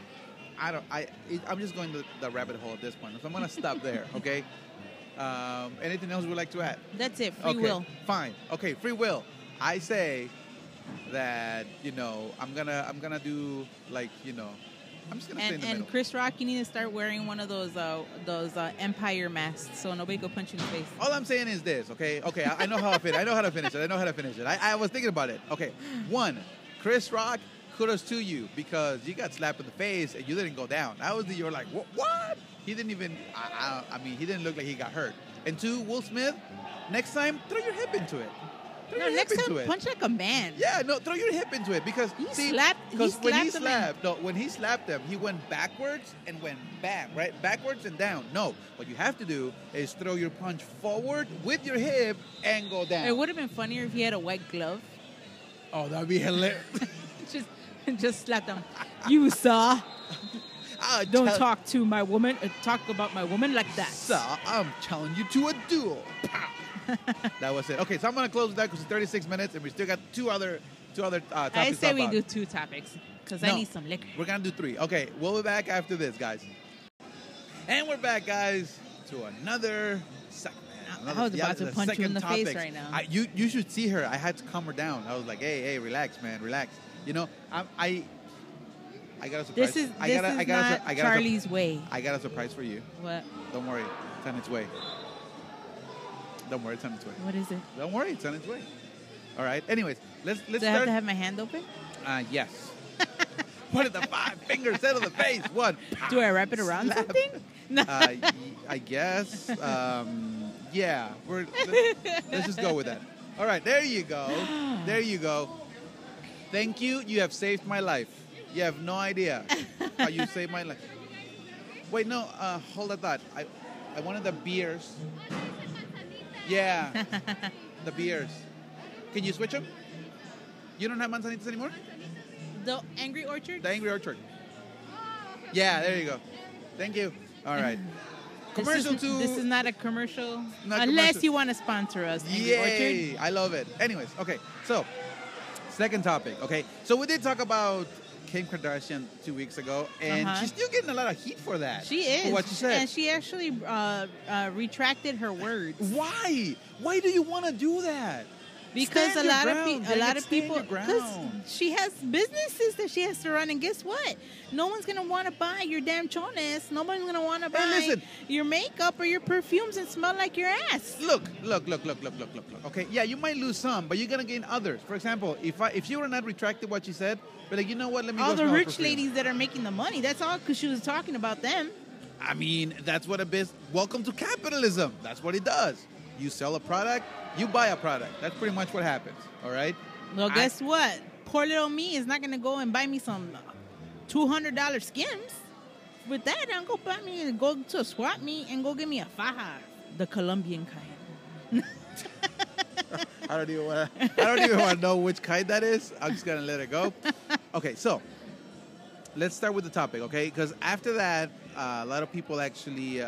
just going to the rabbit hole at this point. So I'm going to stop there, okay? Anything else you would like to add? That's it. Free Okay, will. fine. Okay, free will. I say that, I'm gonna do like, I'm just gonna stay in the And middle. Chris Rock, you need to start wearing one of those Empire masks so nobody go punch you in the face. All I'm saying is this, okay? Okay, I know how to finish it. I was thinking about it. Okay, one, Chris Rock, kudos to you because you got slapped in the face and you didn't go down. You were like, what? He didn't even, he didn't look like he got hurt. And two, Will Smith, next time, throw your hip into it. Next time, punch like a man. Yeah, no, throw your hip into it because when he slapped him, he went backwards and went bam, right? Backwards and down. No, what you have to do is throw your punch forward with your hip and go down. It would have been funnier if he had a white glove. Oh, that'd be hilarious. just slap them. You saw. Don't talk to my woman. Talk about my woman like that. Sir, I'm challenging you to a duel. That was it. Okay, so I'm going to close with that because it's 36 minutes and we still got two other topics. I say we do 2 topics because I need some liquor. We're going to do 3. Okay, we'll be back after this, guys. And we're back, guys, to another segment. I was about to punch you in the face right now. You should see her. I had to calm her down. I was like, hey, relax, man, relax. I got a surprise. This is not Charlie's way. I got a surprise for you. What? Don't worry, it's on its way. Don't worry, it's on its way. What is it? Don't worry, it's on its way. All right. Anyways, let's Do I start. have to have my hand open? Yes. What are the 5 fingers set of the face? 1. Do I wrap it around Slap. something? No. I guess. Yeah. Let's just go with that. All right. There you go. There you go. Thank you. You have saved my life. You have no idea how you saved my life. Wait, no. Hold that thought. I wanted the beers. Yeah. The beers. Can you switch them? You don't have manzanitas anymore? The Angry Orchard? The Angry Orchard. Yeah, there you go. Thank you. All right. Commercial two. This is not a commercial. Not unless commercial. you want to sponsor us, Angry Yay! Orchard. I love it. Anyways, okay. So, second topic. Okay. So we did talk about Kim Kardashian 2 weeks ago, and she's still getting a lot of heat for that. She is. For what she said. And she actually retracted her words. Why? Why do you want to do that? Because Stand a your lot ground, of a lot Jacob, of stand people, your ground. because she has businesses that she has to run, and guess what? No one's gonna want to buy your damn chones. Nobody's gonna want to buy listen. your makeup or your perfumes and smell like your ass. Look. Okay, yeah, you might lose some, but you're gonna gain others. For example, if you were not retracted what she said, but like, you know what? Let me All go the smell rich perfume. ladies that are making the money. That's all because she was talking about them. I mean, that's what a business. Welcome to capitalism. That's what it does. You sell a product, you buy a product. That's pretty much what happens. All right. Well, guess what? Poor little me is not gonna go and buy me some $200 Skims. With that, I'll go to a swap meet and go get me a faja, the Colombian kind. I don't even want to know which kind that is. I'm just gonna let it go. Okay, so let's start with the topic, okay? Because after that, a lot of people actually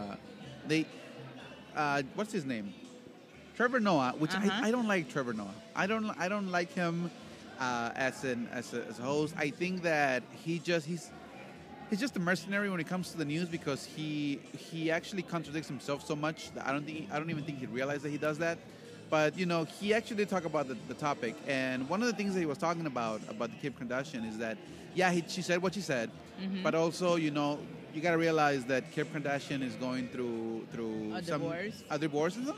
what's his name? Trevor Noah, which I don't like Trevor Noah. I don't like him as a host. I think that he's just a mercenary when it comes to the news because he actually contradicts himself so much that I don't even think he realized that he does that. But he actually did talk about the topic, and one of the things that he was talking about the Kim Kardashian is that she said what she said, but also you got to realize that Kim Kardashian is going through a divorce, and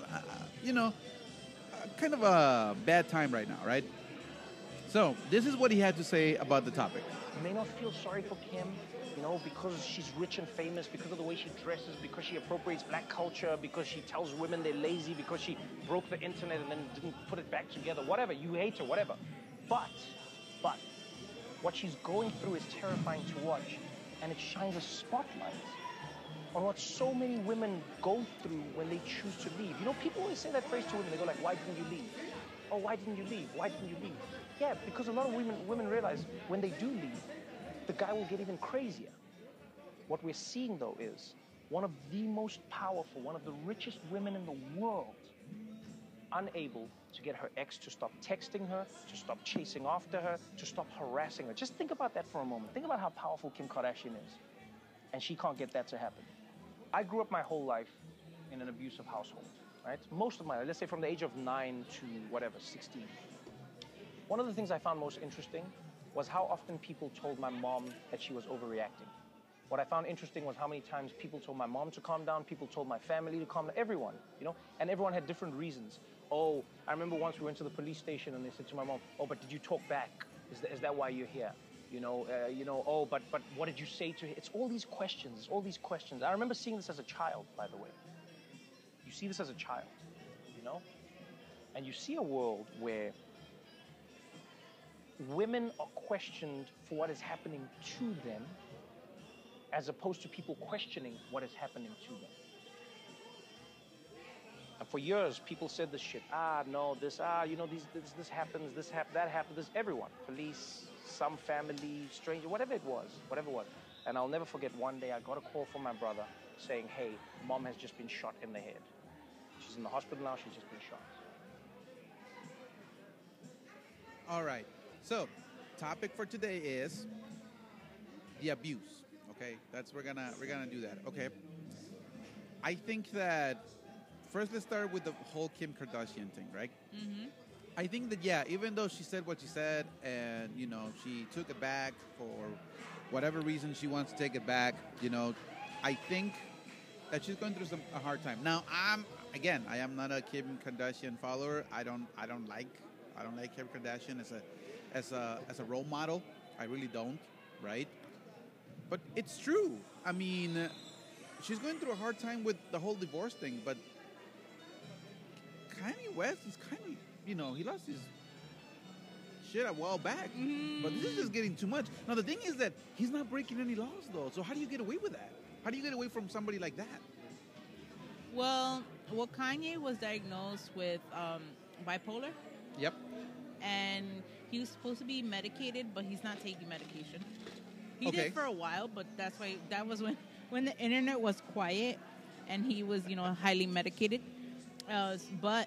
kind of a bad time right now, right? So this is what he had to say about the topic. You may not feel sorry for Kim, because she's rich and famous, because of the way she dresses, because she appropriates black culture, because she tells women they're lazy, because she broke the internet and then didn't put it back together, whatever. You hate her, whatever. But What she's going through is terrifying to watch, and it shines a spotlight on what so many women go through when they choose to leave. You know, people always say that phrase to women. They go like, why didn't you leave? Oh, why didn't you leave? Why didn't you leave? Yeah, because a lot of women realize when they do leave, the guy will get even crazier. What we're seeing, though, is one of the most powerful, one of the richest women in the world, unable to get her ex to stop texting her, to stop chasing after her, to stop harassing her. Just think about that for a moment. Think about how powerful Kim Kardashian is. And she can't get that to happen. I grew up my whole life in an abusive household, right? Most of my life, let's say from the age of 9 to whatever, 16. One of the things I found most interesting was how often people told my mom that she was overreacting. What I found interesting was how many times people told my mom to calm down, people told my family to calm down, everyone, you know? And everyone had different reasons. Oh, I remember once we went to the police station and they said to my mom, oh, but did you talk back? Is that why you're here? Oh, but what did you say to him? It's all these questions, I remember seeing this as a child, by the way. You see this as a child, you know? And you see a world where women are questioned for what is happening to them as opposed to people questioning what is happening to them. And for years, people said this shit. This happens, that happens, this, everyone. Police, some family, stranger, whatever it was. And I'll never forget one day I got a call from my brother saying, hey, mom has just been shot in the head. She's in the hospital now, she's just been shot. All right. So, topic for today is the abuse. Okay, we're gonna do that. Okay. I think that first let's start with the whole Kim Kardashian thing, right? Mm-hmm. I think that even though she said what she said, and she took it back for whatever reason she wants to take it back, I think that she's going through a hard time. Now, I am not a Kim Kardashian follower. I don't like Kim Kardashian as a role model. I really don't, right? But it's true. I mean, she's going through a hard time with the whole divorce thing, but Kanye West is kind of, he lost his shit a while back. Mm-hmm. But this is just getting too much. Now, the thing is that he's not breaking any laws, though. So how do you get away with that? How do you get away from somebody like that? Well, Kanye was diagnosed with bipolar. Yep. And he was supposed to be medicated, but he's not taking medication. He Okay. did for a while, but that was when the internet was quiet and he was, highly medicated. But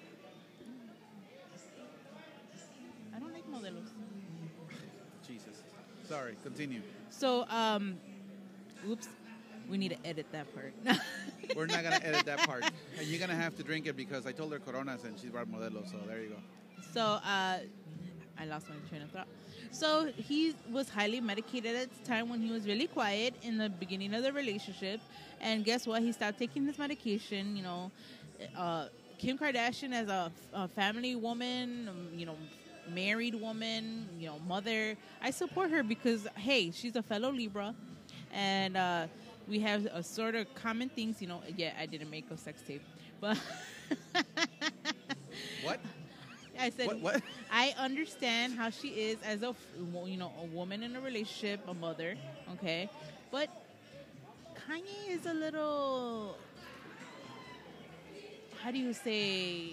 I don't like modelos. Jesus. Sorry, continue. So, oops, we need to edit that part. We're not going to edit that part. And you're going to have to drink it because I told her Coronas and she brought Modelo, so there you go. So, I lost my train of thought. So he was highly medicated at the time when he was really quiet in the beginning of the relationship. And guess what? He stopped taking his medication. Kim Kardashian as a family woman, married woman, mother. I support her because, hey, she's a fellow Libra. And we have a sort of common things, I didn't make a sex tape. But What? I said, What? I understand how she is as a woman in a relationship, a mother, okay? But Kanye is a little, how do you say,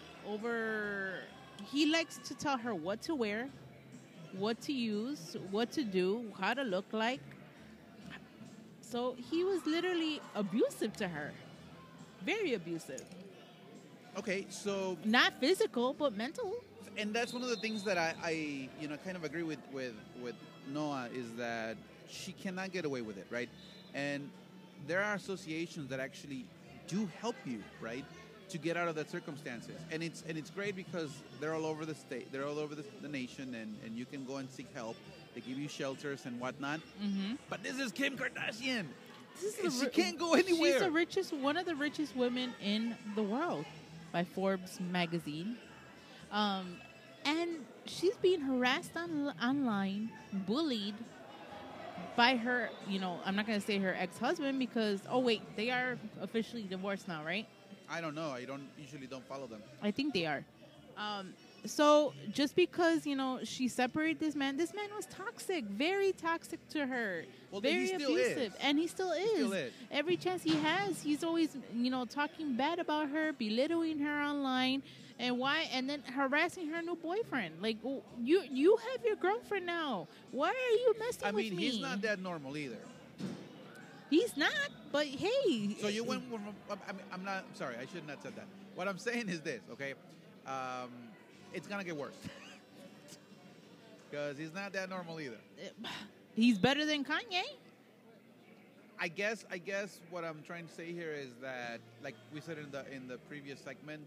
he likes to tell her what to wear, what to use, what to do, how to look like. So he was literally abusive to her. Very abusive. Okay, so... Not physical, but mental. And that's one of the things that I kind of agree with Noah is that she cannot get away with it, right? And there are associations that actually do help you, right, to get out of that circumstances. And it's great because they're all over the state, they're all over the nation, and you can go and seek help. They give you shelters and whatnot. Mm-hmm. But this is Kim Kardashian. She can't go anywhere. She's one of the richest women in the world by Forbes magazine. And she's being harassed online, bullied by her, I'm not going to say her ex-husband because, they are officially divorced now, right? I don't know. I usually don't follow them. I think they are. So just because she separated this man was toxic, very toxic to her, Well, very he still abusive, is. and he still is. still is. Every chance he has, he's always talking bad about her, belittling her online, and then harassing her new boyfriend. Like, you have your girlfriend now. Why are you messing I with mean, me? he's not that normal either. He's not. But hey, So you went from. I'm not. I'm sorry. I should not have said that. What I'm saying is this. Okay, it's gonna get worse because he's not that normal either. he's better than Kanye. I guess what I'm trying to say here is that, like we said in the previous segment,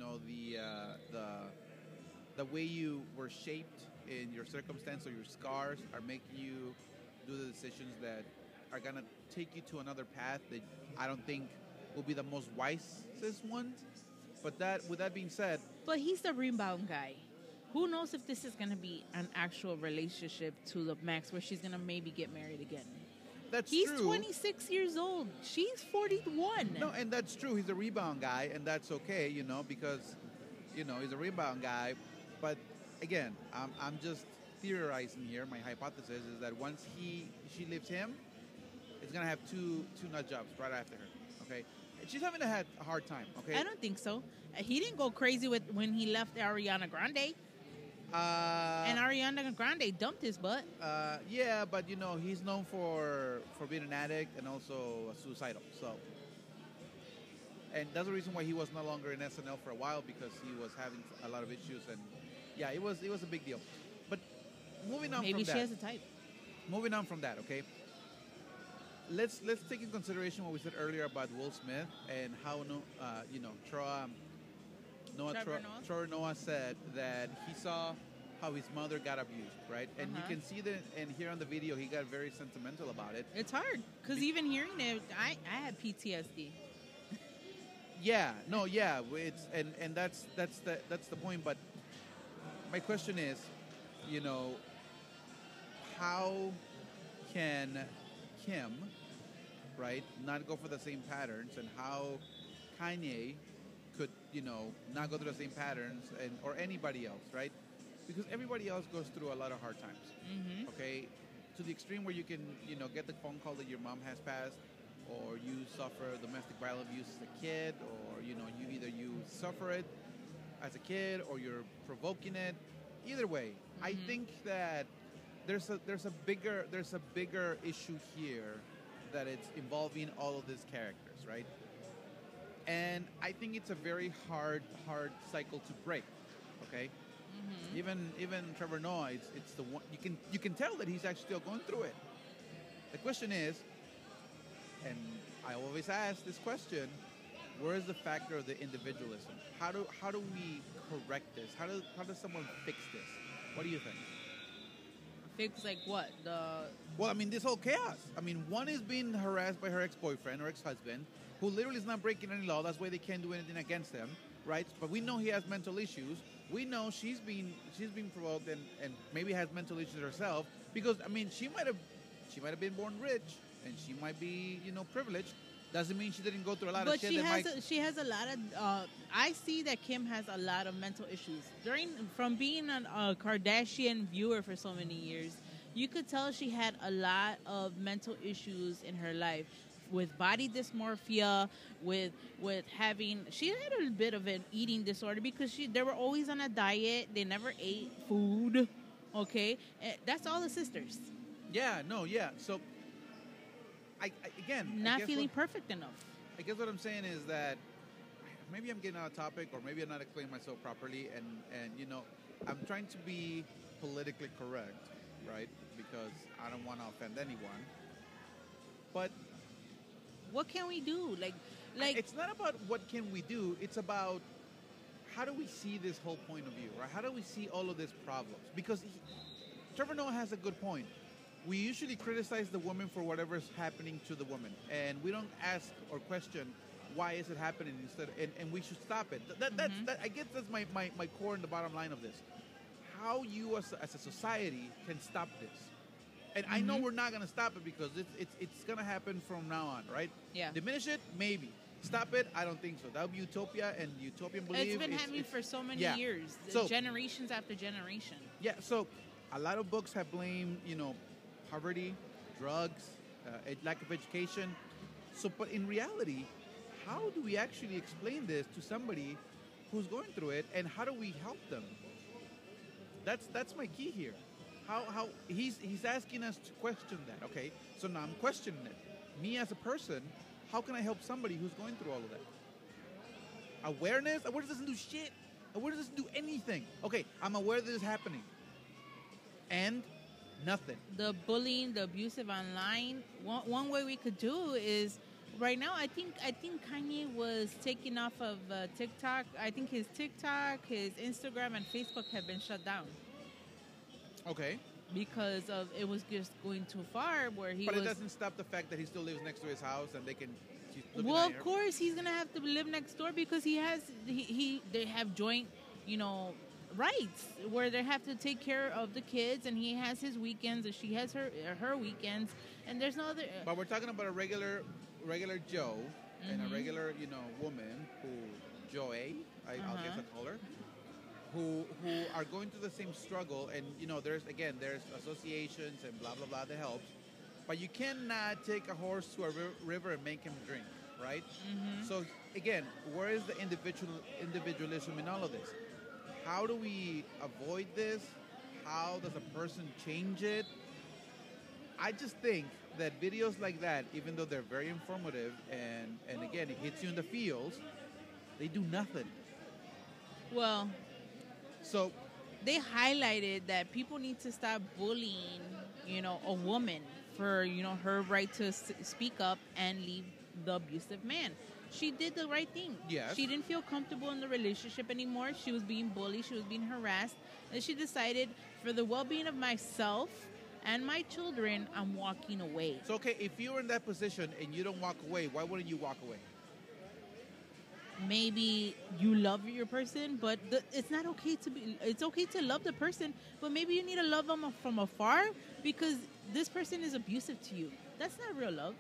the way you were shaped in your circumstance or your scars are making you do the decisions that are gonna take you to another path that I don't think will be the most wisest one. But with that being said, But he's the rebound guy. Who knows if this is going to be an actual relationship to the max where she's going to maybe get married again. He's true. 26 years old. She's 41. No, and that's true. He's a rebound guy, and that's okay, because, he's a rebound guy. But again, I'm just theorizing here. My hypothesis is that once she leaves him, it's gonna have two nut jobs right after her. Okay, and she's having a hard time. Okay, I don't think so. He didn't go crazy when he left Ariana Grande. And Ariana Grande dumped his butt. Yeah, but he's known for being an addict and also suicidal. So, and that's the reason why he was no longer in SNL for a while, because he was having a lot of issues, and yeah, it was a big deal. But moving on Maybe from she that, has a type. moving on from that, okay. Let's take in consideration what we said earlier about Will Smith and how Trevor Noah said that he saw how his mother got abused, right? And you can see that, and here on the video, he got very sentimental about it. It's hard because even hearing it, I had PTSD. Yeah, no, yeah, and that's the point. But my question is, how can Kim, right, not go for the same patterns, and how Kanye could, not go through the same patterns, or anybody else, right? Because everybody else goes through a lot of hard times, okay? To the extreme where you can, get the phone call that your mom has passed, or you suffer domestic violence abuse as a kid, or, you suffer it as a kid, or you're provoking it. Either way, I think that there's a bigger issue here that it's involving all of these characters, right? And I think it's a very hard cycle to break. Okay, even Trevor Noah, it's the one you can tell that he's actually still going through it. The question is, and I always ask this question: where is the factor of the individualism? How do we correct this? How does someone fix this? What do you think? Fix like what? Well, I mean, this whole chaos. I mean, one is being harassed by her ex-boyfriend or ex-husband, who literally is not breaking any law. That's why they can't do anything against him, right? But we know he has mental issues. We know she's being provoked and maybe has mental issues herself, because I mean, she might have been born rich and she might be privileged. Doesn't mean she didn't go through a lot of shit. She has a lot of. I see that Kim has a lot of mental issues. From being a Kardashian viewer for so many years, you could tell she had a lot of mental issues in her life, with body dysmorphia, with having. She had a bit of an eating disorder because they were always on a diet. They never ate food. Okay, that's all the sisters. Yeah. No. Yeah. So. Not feeling perfect enough. I guess what I'm saying is that maybe I'm getting out of topic, or maybe I'm not explaining myself properly, and I'm trying to be politically correct, right? Because I don't want to offend anyone. But what can we do? Like it's not about what can we do. It's about how do we see this whole point of view, right? How do we see all of these problems? Because Trevor Noah has a good point. We usually criticize the woman for whatever's happening to the woman, and we don't ask or question why is it happening instead, and we should stop it. I guess that's my core and the bottom line of this. How you as a society can stop this. And I know we're not going to stop it because it's going to happen from now on, right? Yeah. Diminish it, maybe. stop it? I don't think so. That would be utopia, and utopian belief. It's been happening for so many yeah. years, So, generations after generation. yeah, so a lot of books have blamed, poverty, drugs, lack of education. So, but in reality, how do we actually explain this to somebody who's going through it, and how do we help them? That's my key here. How he's asking us to question that. Okay, so now I'm questioning it. Me as a person, how can I help somebody who's going through all of that? Awareness? Awareness doesn't do shit. Awareness doesn't do anything. Okay, I'm aware that it's happening. And nothing. The bullying, the abusive online. One way we could do is right now. I think Kanye was taken off of TikTok. I think his TikTok, his Instagram, and Facebook have been shut down Okay. because of it was just going too far. Where he But was. it doesn't stop the fact that he still lives next to his house and they can. She's looking Well, at of her. course, he's gonna have to live next door because they have joint, rights where they have to take care of the kids, and he has his weekends, and she has her weekends, and there's no other. But we're talking about a regular Joe and a regular, woman who Joey, I'll guess I call her, who are going through the same struggle, and there's associations and blah blah blah that helps, but you cannot take a horse to a river and make him drink, right? So again, where is the individualism in all of this? How do we avoid this? How does a person change it? I just think that videos like that, even though they're very informative and again, it hits you in the feels, they do nothing. Well, So, they highlighted that people need to stop bullying, a woman for, her right to speak up and leave the abusive man. She did the right thing. Yes. She didn't feel comfortable in the relationship anymore. She was being bullied. She was being harassed. And she decided, for the well-being of myself and my children, I'm walking away. so okay, if you're in that position and you don't walk away, why wouldn't you walk away? Maybe you love your person, but it's not okay to be. It's okay to love the person, but maybe you need to love them from afar because this person is abusive to you. That's not real love.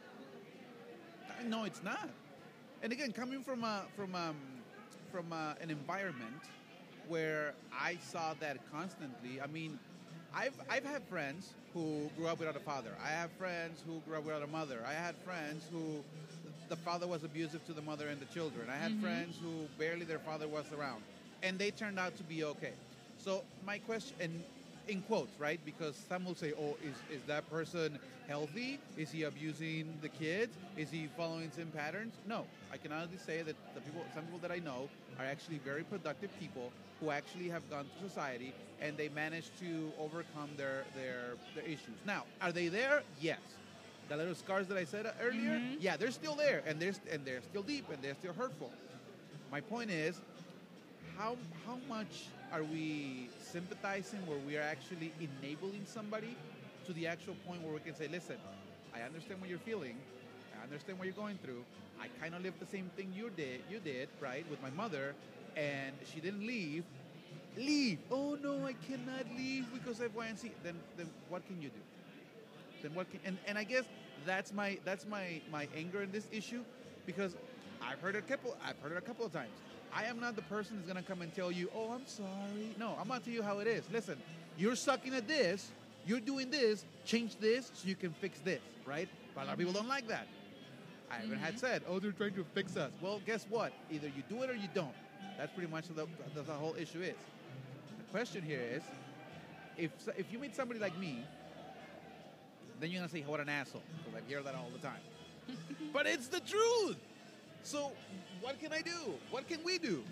No, it's not. And again, coming from an environment where I saw that constantly. I mean, I've had friends who grew up without a father. I have friends who grew up without a mother. I had friends who the father was abusive to the mother and the children. I had friends who barely their father was around, and they turned out to be okay. So my question, and in quotes, right? Because some will say, "Oh, is that person healthy? Is he abusing the kids? Is he following some patterns?" No, I can honestly say that some people that I know are actually very productive people who actually have gone to society and they managed to overcome their issues. Now, are they there? Yes. The little scars that I said earlier, yeah, they're still there, and they're still deep, and they're still hurtful. My point is, how much are we sympathizing where we are actually enabling somebody to the actual point where we can say, listen, I understand what you're feeling, I understand what you're going through, I kind of lived the same thing you did, right, with my mother, and she didn't leave. Oh no, I cannot leave because of Y and Z. Then what can you do? Then what can, and I guess that's my anger in this issue, because I've heard it a couple of times. I am not the person who's gonna come and tell you, oh, I'm sorry. No, I'm gonna tell you how it is. Listen, you're sucking at this, you're doing this, change this so you can fix this, right? But a lot of people don't like that. I even had said, oh, they're trying to fix us. Well, guess what? Either you do it or you don't. That's pretty much the whole issue is. The question here is, if you meet somebody like me, then you're gonna say, what an asshole, because I hear that all the time. But it's the truth. So what can I do? What can we do?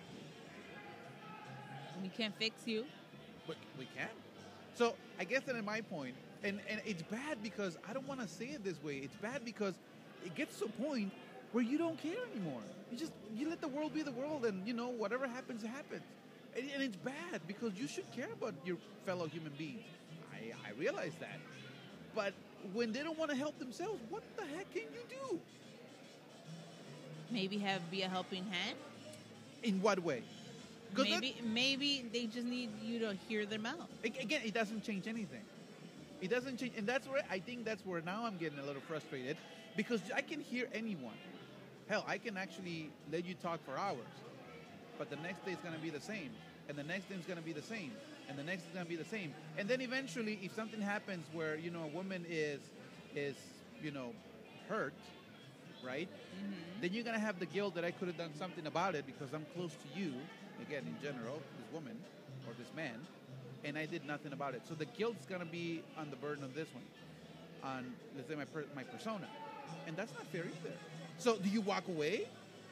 We can't fix you. But we can. So I guess that in my point, and it's bad because I don't want to say it this way. It's bad because it gets to a point where you don't care anymore. You let the world be the world, and whatever happens, happens. And it's bad because you should care about your fellow human beings. I realize that. But when they don't want to help themselves, what the heck can you do? Maybe be a helping hand. In what way? Maybe they just need you to hear them out. Again, it doesn't change anything. It doesn't change, and I think that's where now I'm getting a little frustrated, because I can hear anyone. Hell, I can actually let you talk for hours, but the next day is going to be the same, and the next day is going to be the same, and the next is going to be the same, and then eventually, if something happens where a woman is hurt, right? Then you're going to have the guilt that I could have done something about it because I'm close to you, again, in general, this woman or this man, and I did nothing about it. So the guilt's going to be on the burden of this one, on, let's say, my persona. And that's not fair either. So do you walk away?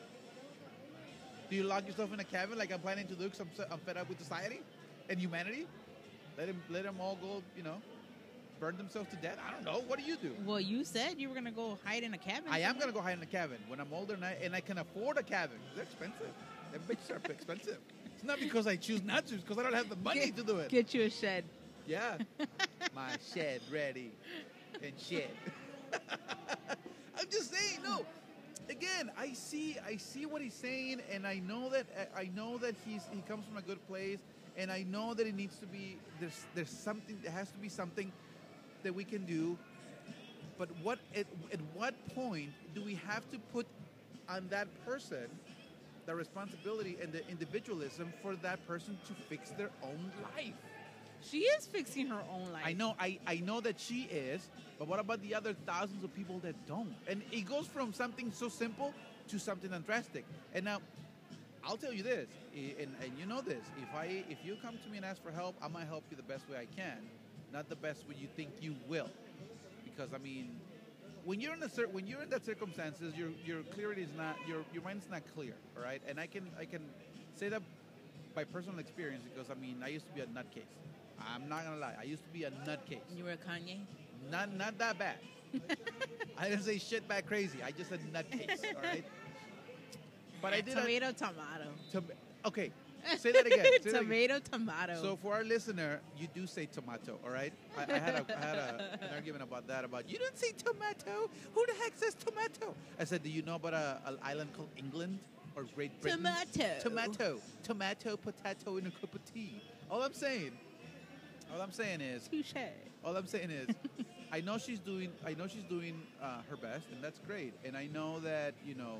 Do you lock yourself in a cabin like I'm planning to do because I'm fed up with society and humanity? Let them all go, burn themselves to death? I don't know. What do you do? Well, you said you were going to go hide in a cabin. I am going to go hide in a cabin when I'm older and I can afford a cabin. They're expensive. Them bitches are expensive. It's not because I choose not to. It's because I don't have the money to do it. Get you a shed. Yeah. My shed ready and shed. I'm just saying, no. Again, I see what he's saying, and I know that he comes from a good place, and I know that it needs to be there's something, there has to be something that we can do. But at what point do we have to put on that person the responsibility and the individualism for that person to fix their own life? She is fixing her own life. I know that she is, but what about the other thousands of people that don't? And it goes from something so simple to something that drastic. And now, I'll tell you this, and you know this, if you come to me and ask for help, I'm gonna help you the best way I can, not the best way you think you will. Because I mean, when you're in that circumstances, your clarity is not, your mind's not clear, all right? And I can say that by personal experience because I mean I used to be a nutcase. I'm not gonna lie, I used to be a nutcase. You were a Kanye? Not that bad. I didn't say shit bad crazy. I just said nutcase, all right? But I did tomato. Okay, say that again. Tomato. So for our listener, you do say tomato, all right? I had an argument about that. About you don't say tomato. Who the heck says tomato? I said, do you know about an island called England or Great Britain? Tomato, potato in a cup of tea. All I'm saying is, touche. All I'm saying is, I know she's doing her best, and that's great. And I know that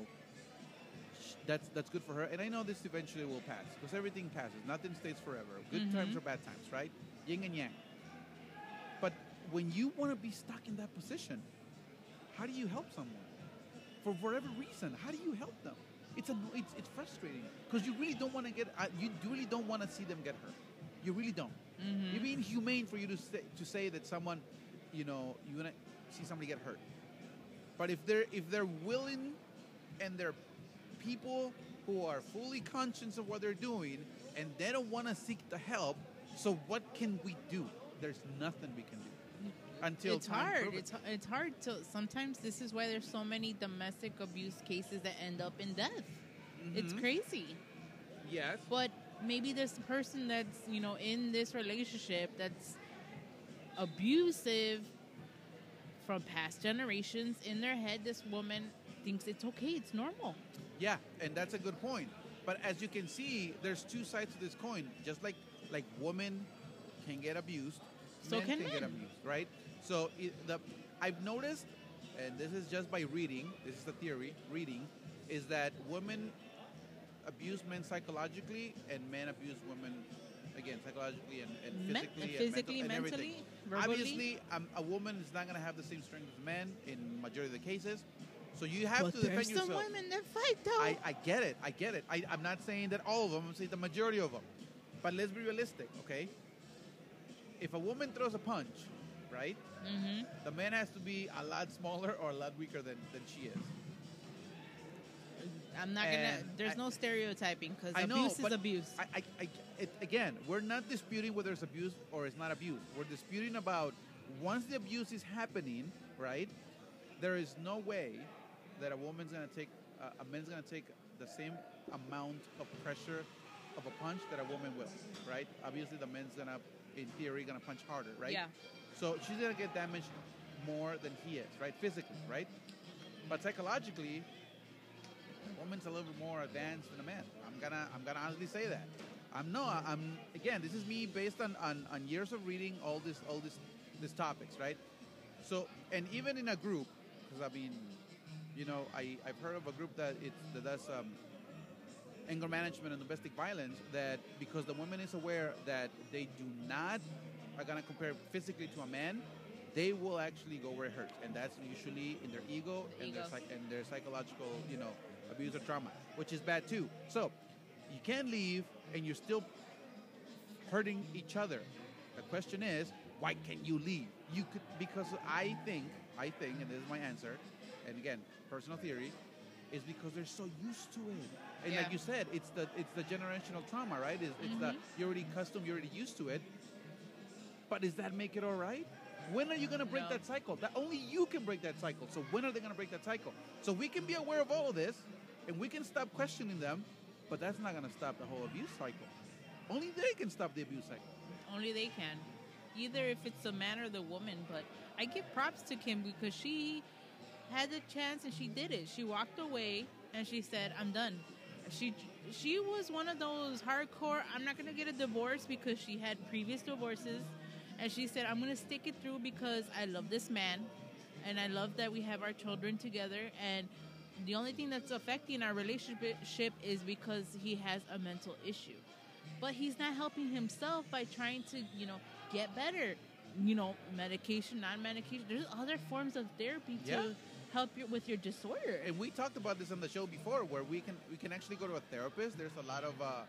that's good for her. And I know this eventually will pass because everything passes. Nothing stays forever. Good times or bad times, right? Yin and yang. But when you want to be stuck in that position, how do you help someone? For whatever reason, how do you help them? It's frustrating because you really don't want to see them get hurt. You really don't. You're being humane for you to say that someone, you want to see somebody get hurt. But if they're willing and they're people who are fully conscious of what they're doing and they don't want to seek the help, so what can we do? There's nothing we can do until it's time hard. proves it. It's hard to. Sometimes this is why there's so many domestic abuse cases that end up in death. It's crazy. Yes. But maybe this person that's in this relationship that's abusive from past generations, in their head, this woman thinks it's okay. It's normal. Yeah, and that's a good point. But as you can see, there's two sides to this coin. Just like women can get abused, So men can get men. abused, right? So I've noticed, and this is just by reading, this is the theory, reading, is that women abuse men psychologically and men abuse women, again, psychologically and physically and mentally, everything. verbally. Obviously, a woman is not going to have the same strength as men in majority of the cases. So you have But to defend there's yourself. some women that fight though. I get it. I'm not saying that all of them. I'm saying the majority of them. But let's be realistic, okay? If a woman throws a punch, right? The man has to be a lot smaller or a lot weaker than she is. I'm not gonna. There's no stereotyping because abuse is abuse. Again, we're not disputing whether it's abuse or it's not abuse. We're disputing about once the abuse is happening, right? There is no way that a man's gonna take the same amount of pressure of a punch that a woman will, right? Obviously, the man's in theory, gonna punch harder, right? Yeah. So she's gonna get damaged more than he is, right? Physically, right? But psychologically, a woman's a little bit more advanced than a man. I'm gonna honestly say that. Again, this is me based on years of reading all these topics, right? So, and even in a group, because I mean, You know, I've heard of a group that does anger management and domestic violence, that because the woman is aware that they do not are going to compare physically to a man, they will actually go where it hurts, and that's usually in their ego and their psychological, you know, abuse or trauma, which is bad too. So you can't leave, and you're still hurting each other. The question is, why can't you leave? You could, because I think, and this is my answer, and again, personal theory, is because they're so used to it. And like you said, it's the generational trauma, right? It's the, you're already accustomed, you're already used to it. But does that make it all right? When are you going to break that cycle? That only you can break that cycle. So when are they going to break that cycle? So we can be aware of all of this, and we can stop questioning them, but that's not going to stop the whole abuse cycle. Only they can stop the abuse cycle. Only they can. Either if it's the man or the woman. But I give props to Kim because she had the chance and she did it. She walked away and she said, I'm done. She was one of those hardcore, I'm not going to get a divorce, because she had previous divorces. And she said, I'm going to stick it through because I love this man. And I love that we have our children together. And the only thing that's affecting our relationship is because he has a mental issue. But he's not helping himself by trying to, you know, get better. You know, medication, non-medication. There's other forms of therapy to help you with your disorder. And we talked about this on the show before, where we can actually go to a therapist. There's a lot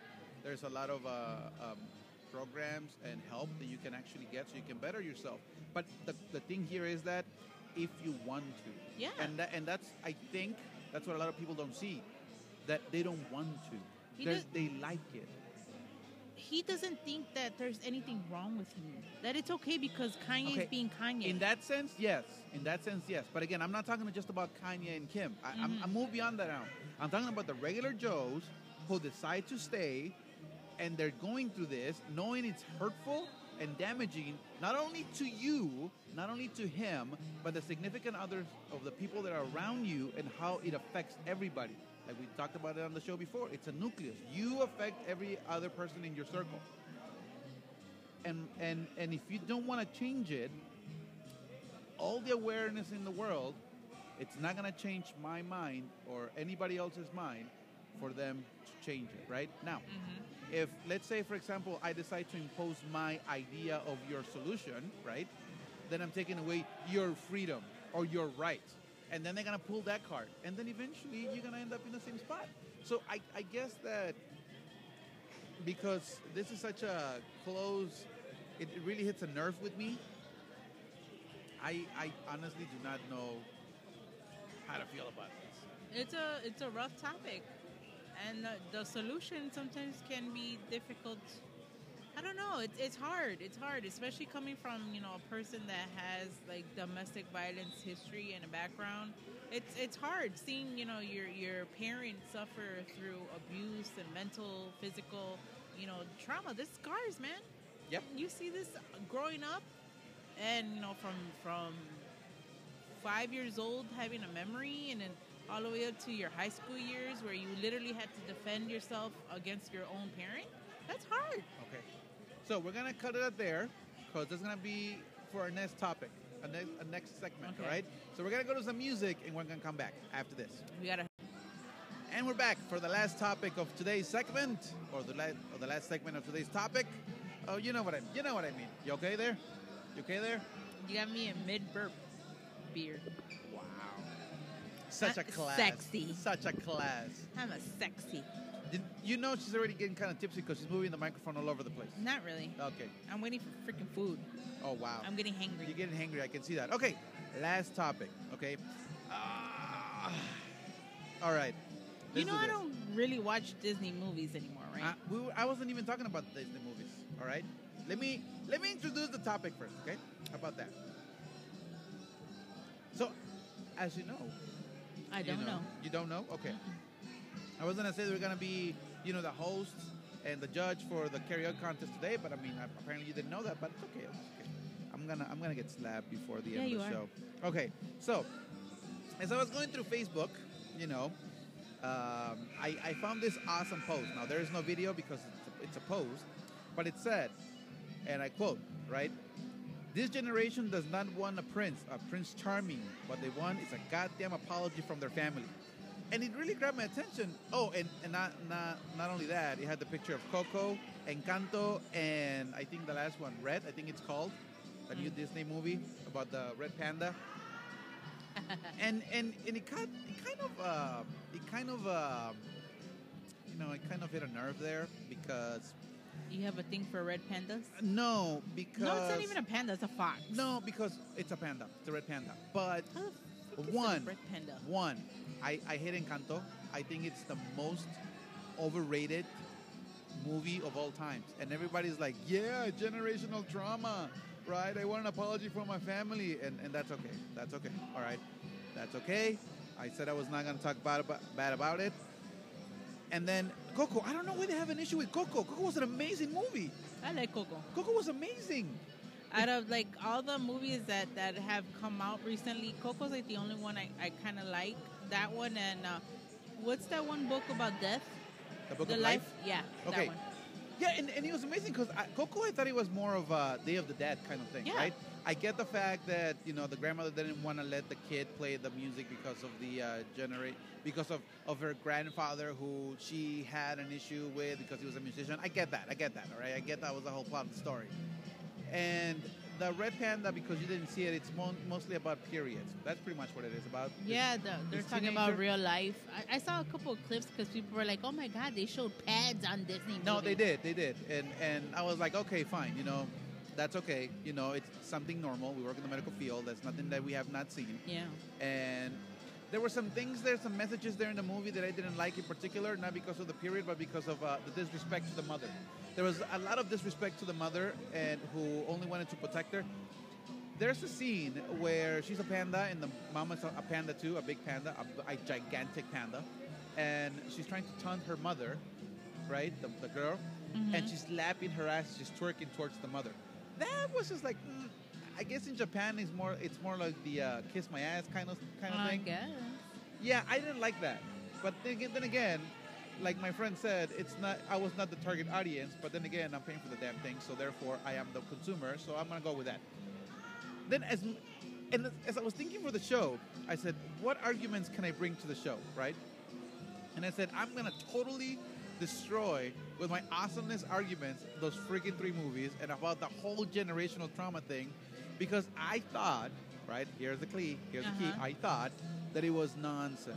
of programs and help that you can actually get so you can better yourself. But the thing here is that if you want to, and that's, I think that's what a lot of people don't see, that they don't want to. They like it. He doesn't think that there's anything wrong with him. That it's okay because Kanye is being Kanye. In that sense, yes. But again, I'm not talking just about Kanye and Kim. I'm moving beyond that now. I'm talking about the regular Joes who decide to stay, and they're going through this, knowing it's hurtful and damaging, not only to you, not only to him, but the significant others of the people that are around you, and how it affects everybody. Like we talked about it on the show before, it's a nucleus. You affect every other person in your circle. And if you don't want to change it, all the awareness in the world, it's not going to change my mind or anybody else's mind for them to change it, right? Now, if, let's say, for example, I decide to impose my idea of your solution, right? Then I'm taking away your freedom or your rights. And then they're going to pull that card. And then eventually you're going to end up in the same spot. So I guess that because this is such a close, it really hits a nerve with me. I honestly do not know how to feel about this. It's a rough topic. And the solution sometimes can be difficult. I don't know. It's hard. It's hard, especially coming from, you know, a person that has like domestic violence history and a background. It's hard seeing, you know, your parents suffer through abuse and mental, physical, you know, trauma. This scars, man. Yep. You see this growing up, and you know, from 5 years old having a memory, and then all the way up to your high school years where you literally had to defend yourself against your own parent. That's hard. Okay. So we're going to cut it out there because this is going to be for our next topic, a next segment, all right? So we're going to go to some music, and we're going to come back after this. And we're back for the last topic of today's segment, or the last segment of today's topic. Oh, you know what I mean. You okay there? You okay there? You got me in mid-burp beer. Wow. Such a class. Sexy. Such a class. I'm a sexy. You know she's already getting kind of tipsy because she's moving the microphone all over the place. Not really. Okay. I'm waiting for freaking food. Oh, wow. I'm getting hangry. You're getting hangry. I can see that. Okay. Last topic. Okay. All right. You know I don't really watch Disney movies anymore, right? I wasn't even talking about Disney movies. All right. Let me introduce the topic first. Okay. How about that? So, as you know. I don't know. You don't know? Okay. Mm-mm. I was going to say they were going to be, you know, the host and the judge for the karaoke contest today, but I mean, apparently you didn't know that, but it's okay. I'm gonna get slapped before the end of the show. Okay. So, as I was going through Facebook, you know, I found this awesome post. Now, there is no video because it's a post, but it said, and I quote, right? This generation does not want a Prince Charming. What they want is a goddamn apology from their family. And it really grabbed my attention. Oh, and not only that, it had the picture of Coco, Encanto, and I think the last one, Red, I think it's called, the new Disney movie about the red panda. and it kind of hit a nerve there because You have a thing for red pandas? no, because No, it's not even a panda. It's a fox. no, because it's a panda, it's a red panda. But How the frick is One. it a red panda? I hate Encanto. I think it's the most overrated movie of all times. And everybody's like, yeah, generational trauma, right? I want an apology from my family. And that's okay. That's okay. All right. That's okay. I said I was not going to talk bad about it. And then Coco. I don't know why they have an issue with Coco. Coco was an amazing movie. I like Coco. Coco was amazing. Out of like all the movies that have come out recently, Coco's like the only one I kind of like. That one and what's that one book about death? The Book The of Life? Yeah, Okay. that one. Yeah, and it was amazing because Coco, I thought it was more of a Day of the Dead kind of thing, Yeah. right? I get the fact that the grandmother didn't want to let the kid play the music because of the because of her grandfather who she had an issue with because he was a musician. I get that, all right? I get that was the whole plot of the story. And the Red Panda, because you didn't see it, it's mostly about periods. That's pretty much what it is about. Yeah, they're this talking about teenager- real life. I saw a couple of clips because people were like, "Oh my God, they showed pads on Disney." No, movies." they did, and I was like, okay, fine, that's okay. It's something normal. We work in the medical field. That's nothing that we have not seen. Yeah. And there were some things there, some messages there in the movie that I didn't like in particular, not because of the period, but because of the disrespect to the mother. There was a lot of disrespect to the mother, and who only wanted to protect her. There's a scene where she's a panda, and the mama's a panda too, a big panda, a gigantic panda, and she's trying to taunt her mother, right, the girl, and she's slapping her ass, she's twerking towards the mother. That was just like, I guess in Japan it's more like the kiss my ass kind of I thing. guess. Yeah, I didn't like that. But then again, like my friend said, I was not the target audience, but then again, I'm paying for the damn thing, so therefore I am the consumer, so I'm going to go with that. Then as I was thinking for the show, I said, what arguments can I bring to the show, right? And I said, I'm going to totally destroy with my awesomeness arguments those freaking 3 movies and about the whole generational trauma thing, because I thought, right, here's the key, I thought that it was nonsense.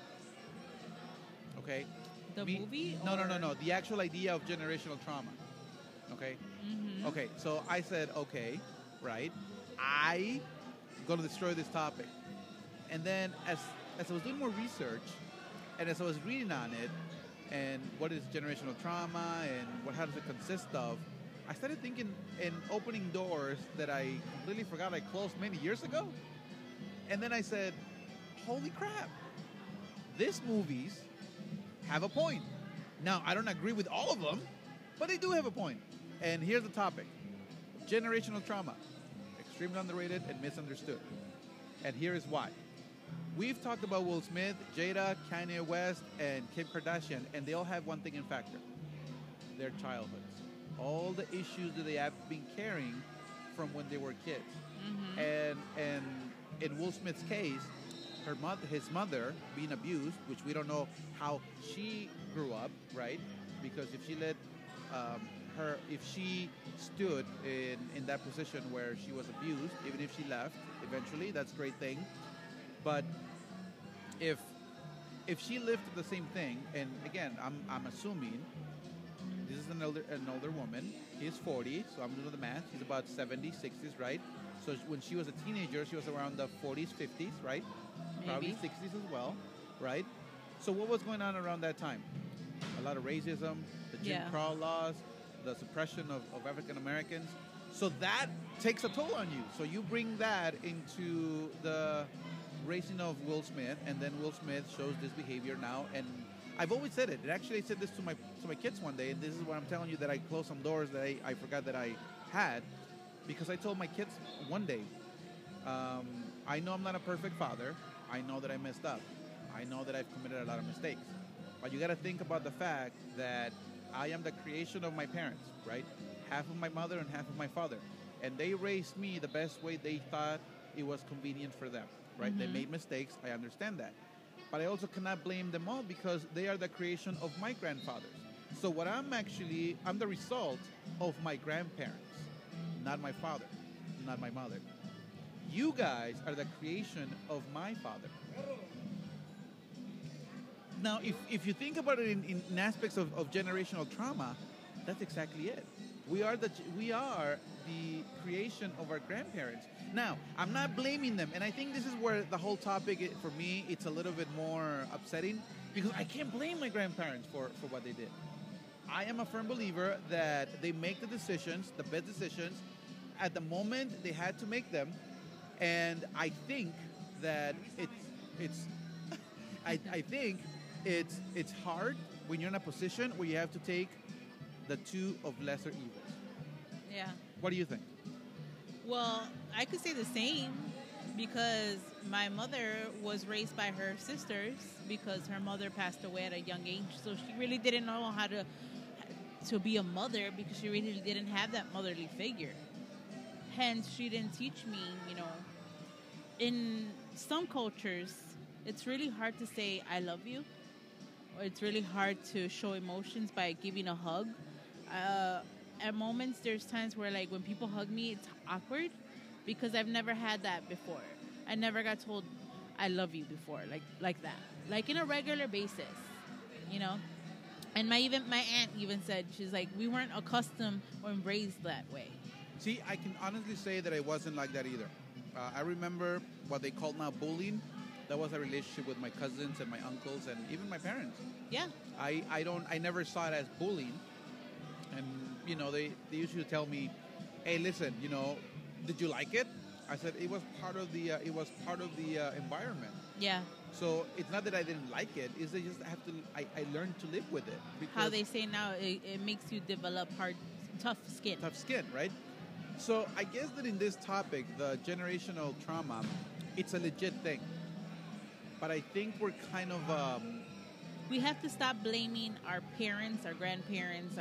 Okay? The movie? No, or- the actual idea of generational trauma. Okay? Mhm. Okay, so I said, okay, right, I'm going to destroy this topic. And then as I was doing more research, and as I was reading on it, and what is generational trauma, and how does it consist of, I started thinking and opening doors that I completely forgot I closed many years ago. And then I said, holy crap, these movies have a point. Now, I don't agree with all of them, but they do have a point. And here's the topic. Generational trauma. Extremely underrated and misunderstood. And here is why. We've talked about Will Smith, Jada, Kanye West, and Kim Kardashian, and they all have one thing in factor. Their childhoods. All the issues that they have been carrying from when they were kids. Mhm. And in Will Smith's case, his mother being abused, which we don't know how she grew up, right? Because if she let if she stood in that position where she was abused, even if she left eventually, that's a great thing. But if she lived the same thing, and again, I'm assuming this is an older woman. He's 40, so I'm doing the math. He's about 70s, 60s, right? So when she was a teenager, she was around the 40s, 50s, right? Probably Maybe. 60s as well, right? So what was going on around that time? A lot of racism, the Jim Yeah. Crow laws, the suppression of African Americans. So that takes a toll on you. So you bring that into the raising of Will Smith, and then Will Smith shows this behavior now. And I've always said it. And actually, I said this to my kids one day, and this is what I'm telling you, that I closed some doors that I forgot that I had, because I told my kids one day, I know I'm not a perfect father. I know that I messed up. I know that I've committed a lot of mistakes. But you got to think about the fact that I am the creation of my parents, right? Half of my mother and half of my father. and they raised me the best way they thought it was convenient for them, right? They made mistakes. I understand that. But I also cannot blame them all because they are the creation of my grandfathers. So what I'm the result of my grandparents, not my father, not my mother. You guys are the creation of my father. Now, if you think about it in aspects of generational trauma, that's exactly it. We are the creation of our grandparents. Now, I'm not blaming them, and I think this is where the whole topic, for me, it's a little bit more upsetting because I can't blame my grandparents for what they did. I am a firm believer that they make the decisions, the best decisions, at the moment they had to make them, and I think that I think it's hard when you're in a position where you have to take the two of lesser evils. Yeah. What do you think? Well, I could say the same because my mother was raised by her sisters because her mother passed away at a young age. So she really didn't know how to be a mother because she really didn't have that motherly figure. Hence, she didn't teach me, in some cultures, it's really hard to say, I love you. Or it's really hard to show emotions by giving a hug. At moments, there's times where, like, when people hug me, it's awkward because I've never had that before. I never got told, I love you before, like that. Like, in a regular basis, And my aunt even said, she's like, we weren't accustomed or raised that way. See, I can honestly say that I wasn't like that either. I remember what they call now bullying. That was a relationship with my cousins and my uncles and even my parents. Yeah. I never saw it as bullying. And, they used to tell me, hey, listen, did you like it? I said it was part of the environment. Yeah. So it's not that I didn't like it. It's that I learned to live with it. How they say now, it makes you develop tough skin. Tough skin, right? So I guess that in this topic, the generational trauma, it's a legit thing. But I think we're kind of... we have to stop blaming our parents, our grandparents,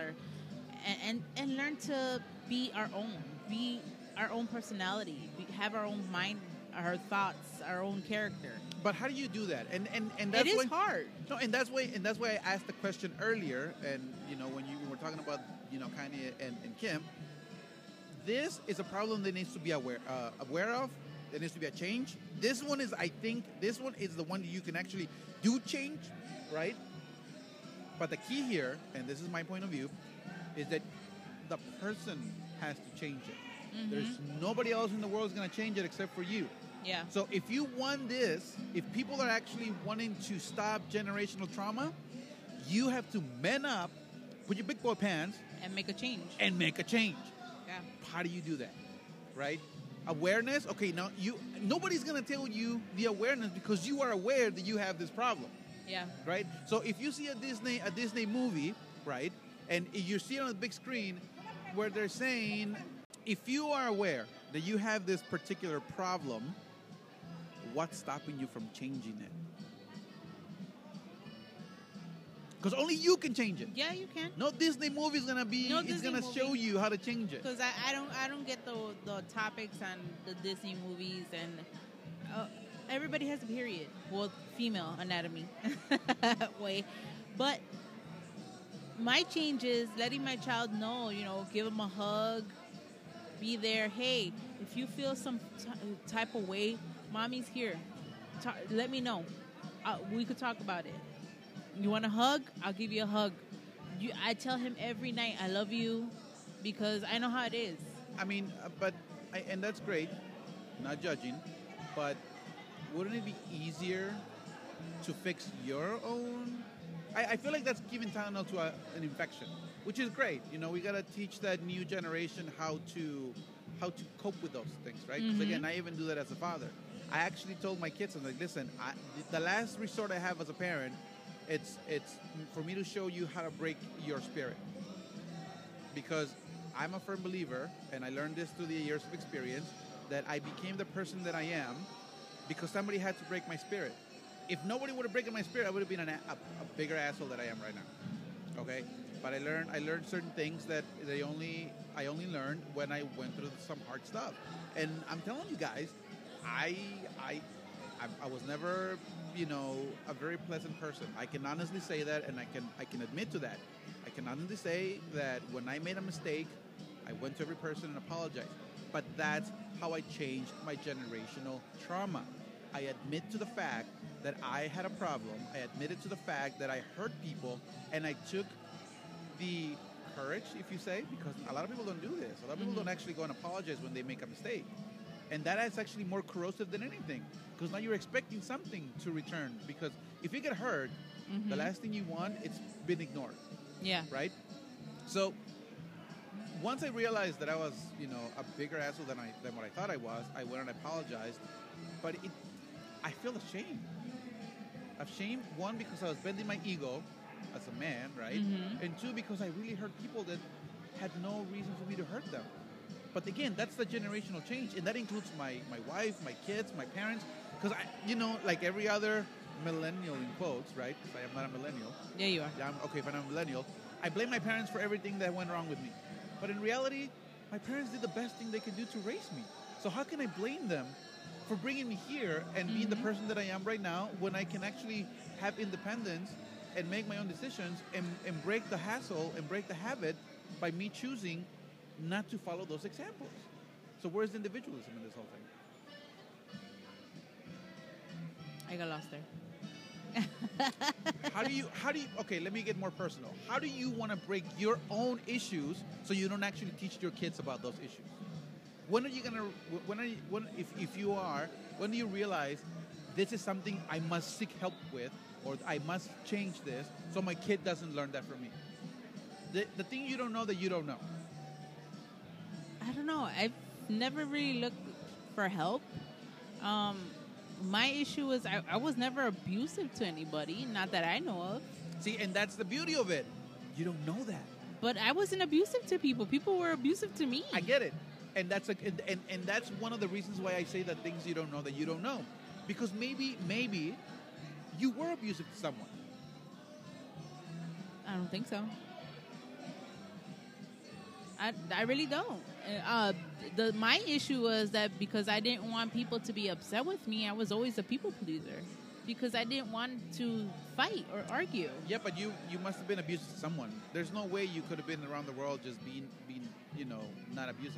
and learn to be our own personality. We have our own mind, our thoughts, our own character. But how do you do that? And that's it is hard. No, and that's why I asked the question earlier. And when you were talking about Kanye and Kim, this is a problem that needs to be aware of. There needs to be a change. I think this one is the one that you can actually do change, right? But the key here, and this is my point of view, is that the person has to change it. Mm-hmm. There's nobody else in the world is going to change it except for you. Yeah. So if you want this, if people are actually wanting to stop generational trauma, you have to man up, put your big boy pants, and make a change. Yeah. How do you do that? Right? Awareness. Okay, now nobody's going to tell you the awareness because you are aware that you have this problem. Yeah. Right? So if you see a Disney movie, right, and you see it on the big screen where they're saying, if you are aware that you have this particular problem, what's stopping you from changing it? Because only you can change it. Yeah, you can. No Disney movie is gonna be. It's gonna show you how to change it. Because I don't get the topics on the Disney movies, and everybody has a period. Well, female anatomy way, but my change is letting my child know. Give him a hug, be there. Hey, if you feel some type of way, mommy's here. Let me know. We could talk about it. You want a hug? I'll give you a hug. I tell him every night, I love you, because I know how it is. I mean, and that's great, not judging, but wouldn't it be easier to fix your own? I feel like that's giving Tylenol to an infection, which is great. We got to teach that new generation how to cope with those things, right? Because again, I even do that as a father. I actually told my kids, I'm like, listen, the last resort I have as a parent, it's for me to show you how to break your spirit. Because I'm a firm believer, and I learned this through the years of experience, that I became the person that I am because somebody had to break my spirit. If nobody would have broken my spirit, I would have been a bigger asshole that I am right now. Okay, but I learned certain things that I only learned when I went through some hard stuff. And I'm telling you guys, I I I was never, a very pleasant person. I can honestly say that, and I can admit to that. I can honestly say that when I made a mistake, I went to every person and apologized. But that's how I changed my generational trauma. I admit to the fact that I had a problem. I admitted to the fact that I hurt people, and I took the courage, if you say, because a lot of people don't do this. A lot of people don't actually go and apologize when they make a mistake. And that is actually more corrosive than anything, because now you're expecting something to return. Because if you get hurt, the last thing you want, it's been ignored. Yeah. Right? So once I realized that I was, a bigger asshole than what I thought I was, I went and apologized. But I feel ashamed. Ashamed, one, because I was bending my ego as a man, right? And two, because I really hurt people that had no reason for me to hurt them. But again, that's the generational change, and that includes my wife, my kids, my parents. Because like every other millennial in quotes, right? Because I am not a millennial. Yeah, you are. Yeah, if I'm a millennial, I blame my parents for everything that went wrong with me. But in reality, my parents did the best thing they could do to raise me. So how can I blame them for bringing me here and being the person that I am right now, when I can actually have independence and make my own decisions and break the hassle and break the habit by me choosing not to follow those examples? So where's the individualism in this whole thing? I got lost there. How do you, okay, let me get more personal. How do you want to break your own issues so you don't actually teach your kids about those issues? When are you going to, if you are, when do you realize this is something I must seek help with, or I must change this so my kid doesn't learn that from me? The thing you don't know that you don't know. I don't know. I've never really looked for help. My issue is I was never abusive to anybody, not that I know of. See, and that's the beauty of it. You don't know that. But I wasn't abusive to people. People were abusive to me. I get it. And that's and that's one of the reasons why I say that things you don't know that you don't know. Because maybe you were abusive to someone. I don't think so. I really don't. My issue was that because I didn't want people to be upset with me, I was always a people pleaser. Because I didn't want to fight or argue. Yeah, but you must have been abusive to someone. There's no way you could have been around the world just being not abusive.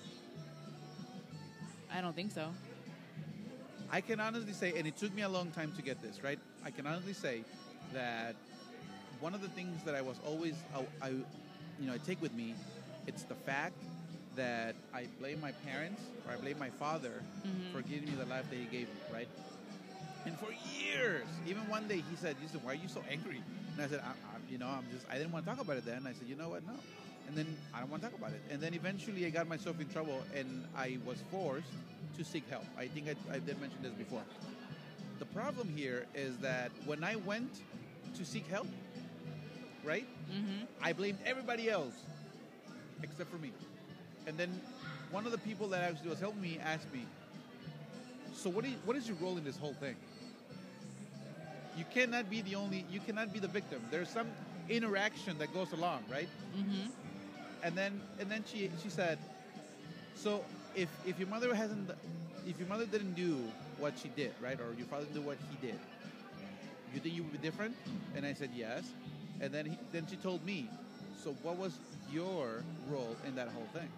I don't think so. I can honestly say, and it took me a long time to get this, right? I can honestly say that one of the things that I was always, I take with me, it's the fact that I blame my parents, or I blame my father for giving me the life that he gave me, right? And for years, even one day he said, "Why are you so angry?" And I said, I didn't want to talk about it then. I said, you know what, no. And then I don't want to talk about it. And then eventually I got myself in trouble, and I was forced to seek help. I think I did mention this before. The problem here is that when I went to seek help, right, I blamed everybody else except for me. And then one of the people that actually was helping me asked me, "So what is your role in this whole thing? You cannot be the victim. There's some interaction that goes along, right?" And then she said, "So if your mother didn't do what she did, right, or your father did what he did, you think you would be different?" And I said yes. And then she told me, "So what was your role in that whole thing?"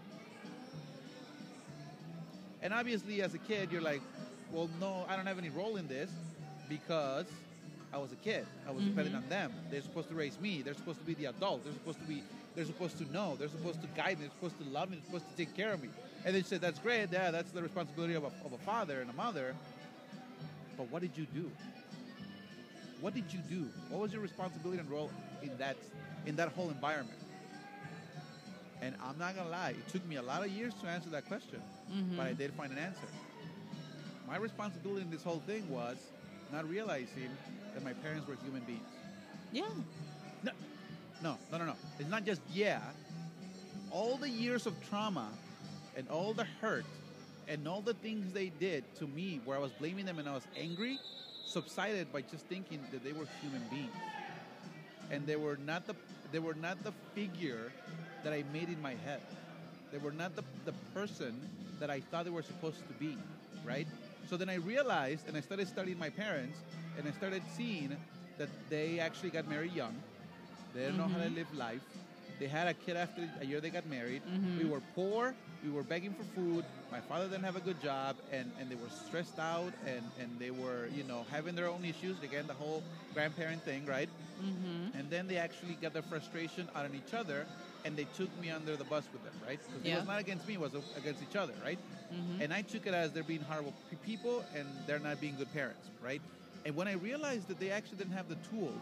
And obviously, as a kid, you're like, "Well, no, I don't have any role in this because I was a kid. I was dependent on them. They're supposed to raise me. They're supposed to be the adult. They're supposed to know. They're supposed to guide me. They're supposed to love me. They're supposed to take care of me." And then she said, "That's great. Yeah, that's the responsibility of a father and a mother. But what did you do? What did you do? What was your responsibility and role in that whole environment?" And I'm not gonna lie, it took me a lot of years to answer that question, but I did find an answer. My responsibility in this whole thing was not realizing that my parents were human beings. Yeah. No. It's not just all the years of trauma and all the hurt and all the things they did to me where I was blaming them and I was angry subsided by just thinking that they were human beings. and they were not the figure that I made in my head. They were not the person that I thought they were supposed to be, right? So then I realized, and I started studying my parents, and I started seeing that they actually got married young. They didn't know how to live life. They had a kid after a year they got married. We were poor. We were begging for food. My father didn't have a good job, and they were stressed out, and they were, having their own issues. Again, the whole grandparent thing, right? And then they actually got their frustration out on each other, and they took me under the bus with them, right? Because it was not against me, it was against each other, right? And I took it as they're being horrible people, and they're not being good parents, right? And when I realized that they actually didn't have the tools,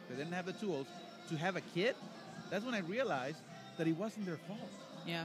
to have a kid, that's when I realized that it wasn't their fault. Yeah.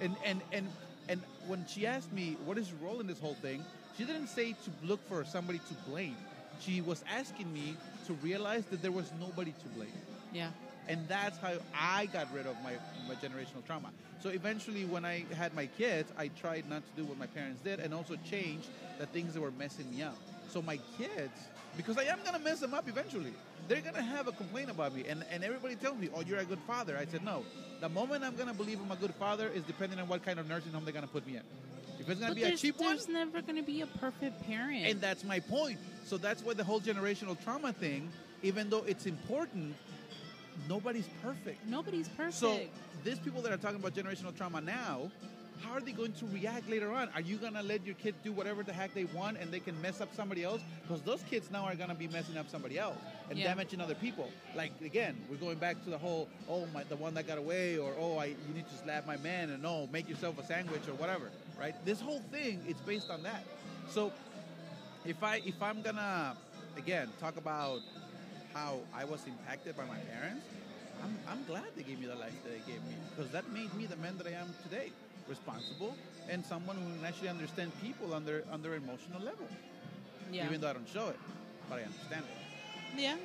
And when she asked me, what is your role in this whole thing, she didn't say to look for somebody to blame. She was asking me to realize that there was nobody to blame. Yeah. And that's how I got rid of my generational trauma. So eventually, when I had my kids, I tried not to do what my parents did and also change the things that were messing me up. So my kids, because I am going to mess them up eventually, they're going to have a complaint about me. And everybody tells me, oh, you're a good father. I said, no. The moment I'm going to believe I'm a good father is depending on what kind of nursing home they're going to put me in. If it's going to be a cheap one. There's never going to be a perfect parent. And that's my point. So that's why the whole generational trauma thing, even though it's important, nobody's perfect. Nobody's perfect. So these people that are talking about generational trauma now, how are they going to react later on? Are you going to let your kid do whatever the heck they want and they can mess up somebody else? Because those kids now are going to be messing up somebody else and damaging other people. Like, again, we're going back to the whole, the one that got away, or, you need to slap my man, and make yourself a sandwich or whatever, right? This whole thing, it's based on that. So if I'm going to, again, talk about how I was impacted by my parents, I'm glad they gave me the life that they gave me, because that made me the man that I am today. Responsible and someone who can actually understand people on their emotional level. Yeah. Even though I don't show it, but I understand it. Yeah,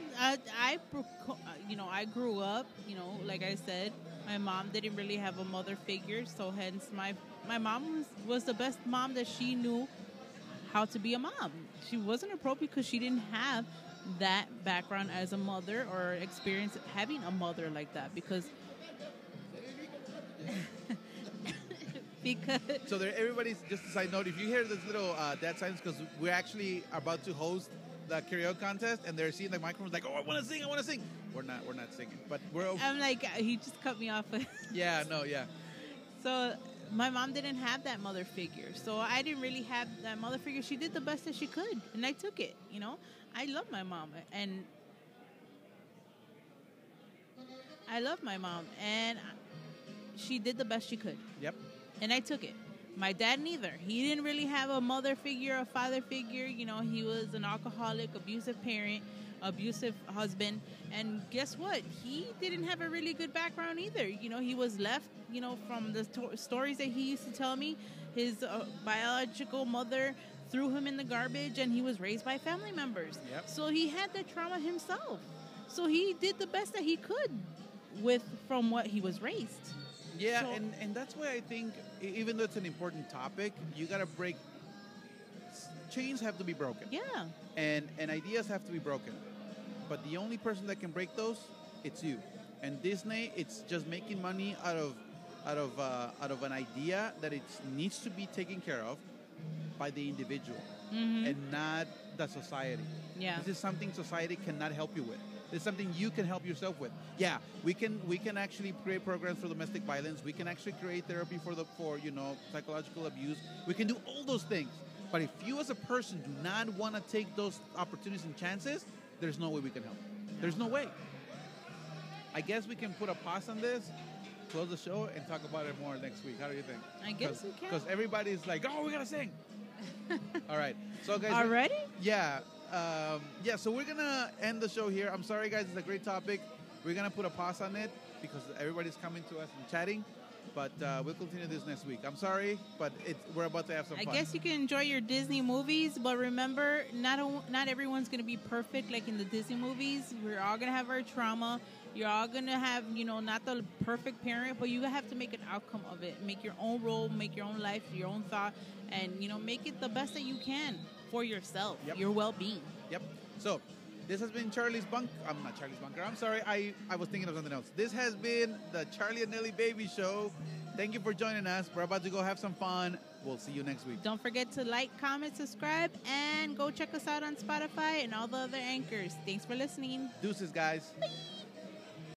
I grew up, like I said, my mom didn't really have a mother figure, so hence my mom was the best mom that she knew how to be a mom. She wasn't appropriate because she didn't have that background as a mother or experience having a mother like that, because so everybody's, just a side note, if you hear this little dead silence, because we're actually about to host the karaoke contest, and they're seeing the microphones like, I want to sing. We're not singing, but we're. I'm like, he just cut me off. Yeah. So my mom didn't have that mother figure, so I didn't really have that mother figure. She did the best that she could, and I took it. I love my mom, and she did the best she could. Yep. And I took it. My dad neither. He didn't really have a mother figure, a father figure. He was an alcoholic, abusive parent, abusive husband. And guess what? He didn't have a really good background either. He was left, from the stories that he used to tell me, his biological mother threw him in the garbage, and he was raised by family members. Yep. So he had that trauma himself. So he did the best that he could from what he was raised. Yeah, and that's why I think, even though it's an important topic, you got to break. Chains have to be broken. Yeah. And ideas have to be broken. But the only person that can break those, it's you. And Disney, it's just making money out of an idea that it needs to be taken care of by the individual and not the society. Yeah. This is something society cannot help you with. It's something you can help yourself with. Yeah, we can actually create programs for domestic violence. We can actually create therapy for psychological abuse. We can do all those things. But if you as a person do not want to take those opportunities and chances, there's no way we can help. There's no way. I guess we can put a pause on this, close the show, and talk about it more next week. How do you think? I guess we can. Because everybody's like, we got to sing. All right. So guys. Already? Yeah. So we're going to end the show here. I'm sorry, guys. It's a great topic. We're going to put a pause on it because everybody's coming to us and chatting. But we'll continue this next week. I'm sorry, but we're about to have some fun. I guess you can enjoy your Disney movies, but remember, not everyone's going to be perfect like in the Disney movies. We're all going to have our trauma. You're all going to have, not the perfect parent, but you have to make an outcome of it. Make your own role, make your own life, your own thought, and, make it the best that you can for yourself, your well-being. Yep. So This has been Charlie's Bunker. I'm not Charlie's Bunker. I'm sorry. I was thinking of something else. This has been the Charlie and Nelly Baby Show. Thank you for joining us. We're about to go have some fun. We'll see you next week. Don't forget to like, comment, subscribe, and go check us out on Spotify and all the other anchors. Thanks for listening. Deuces, guys. Bye.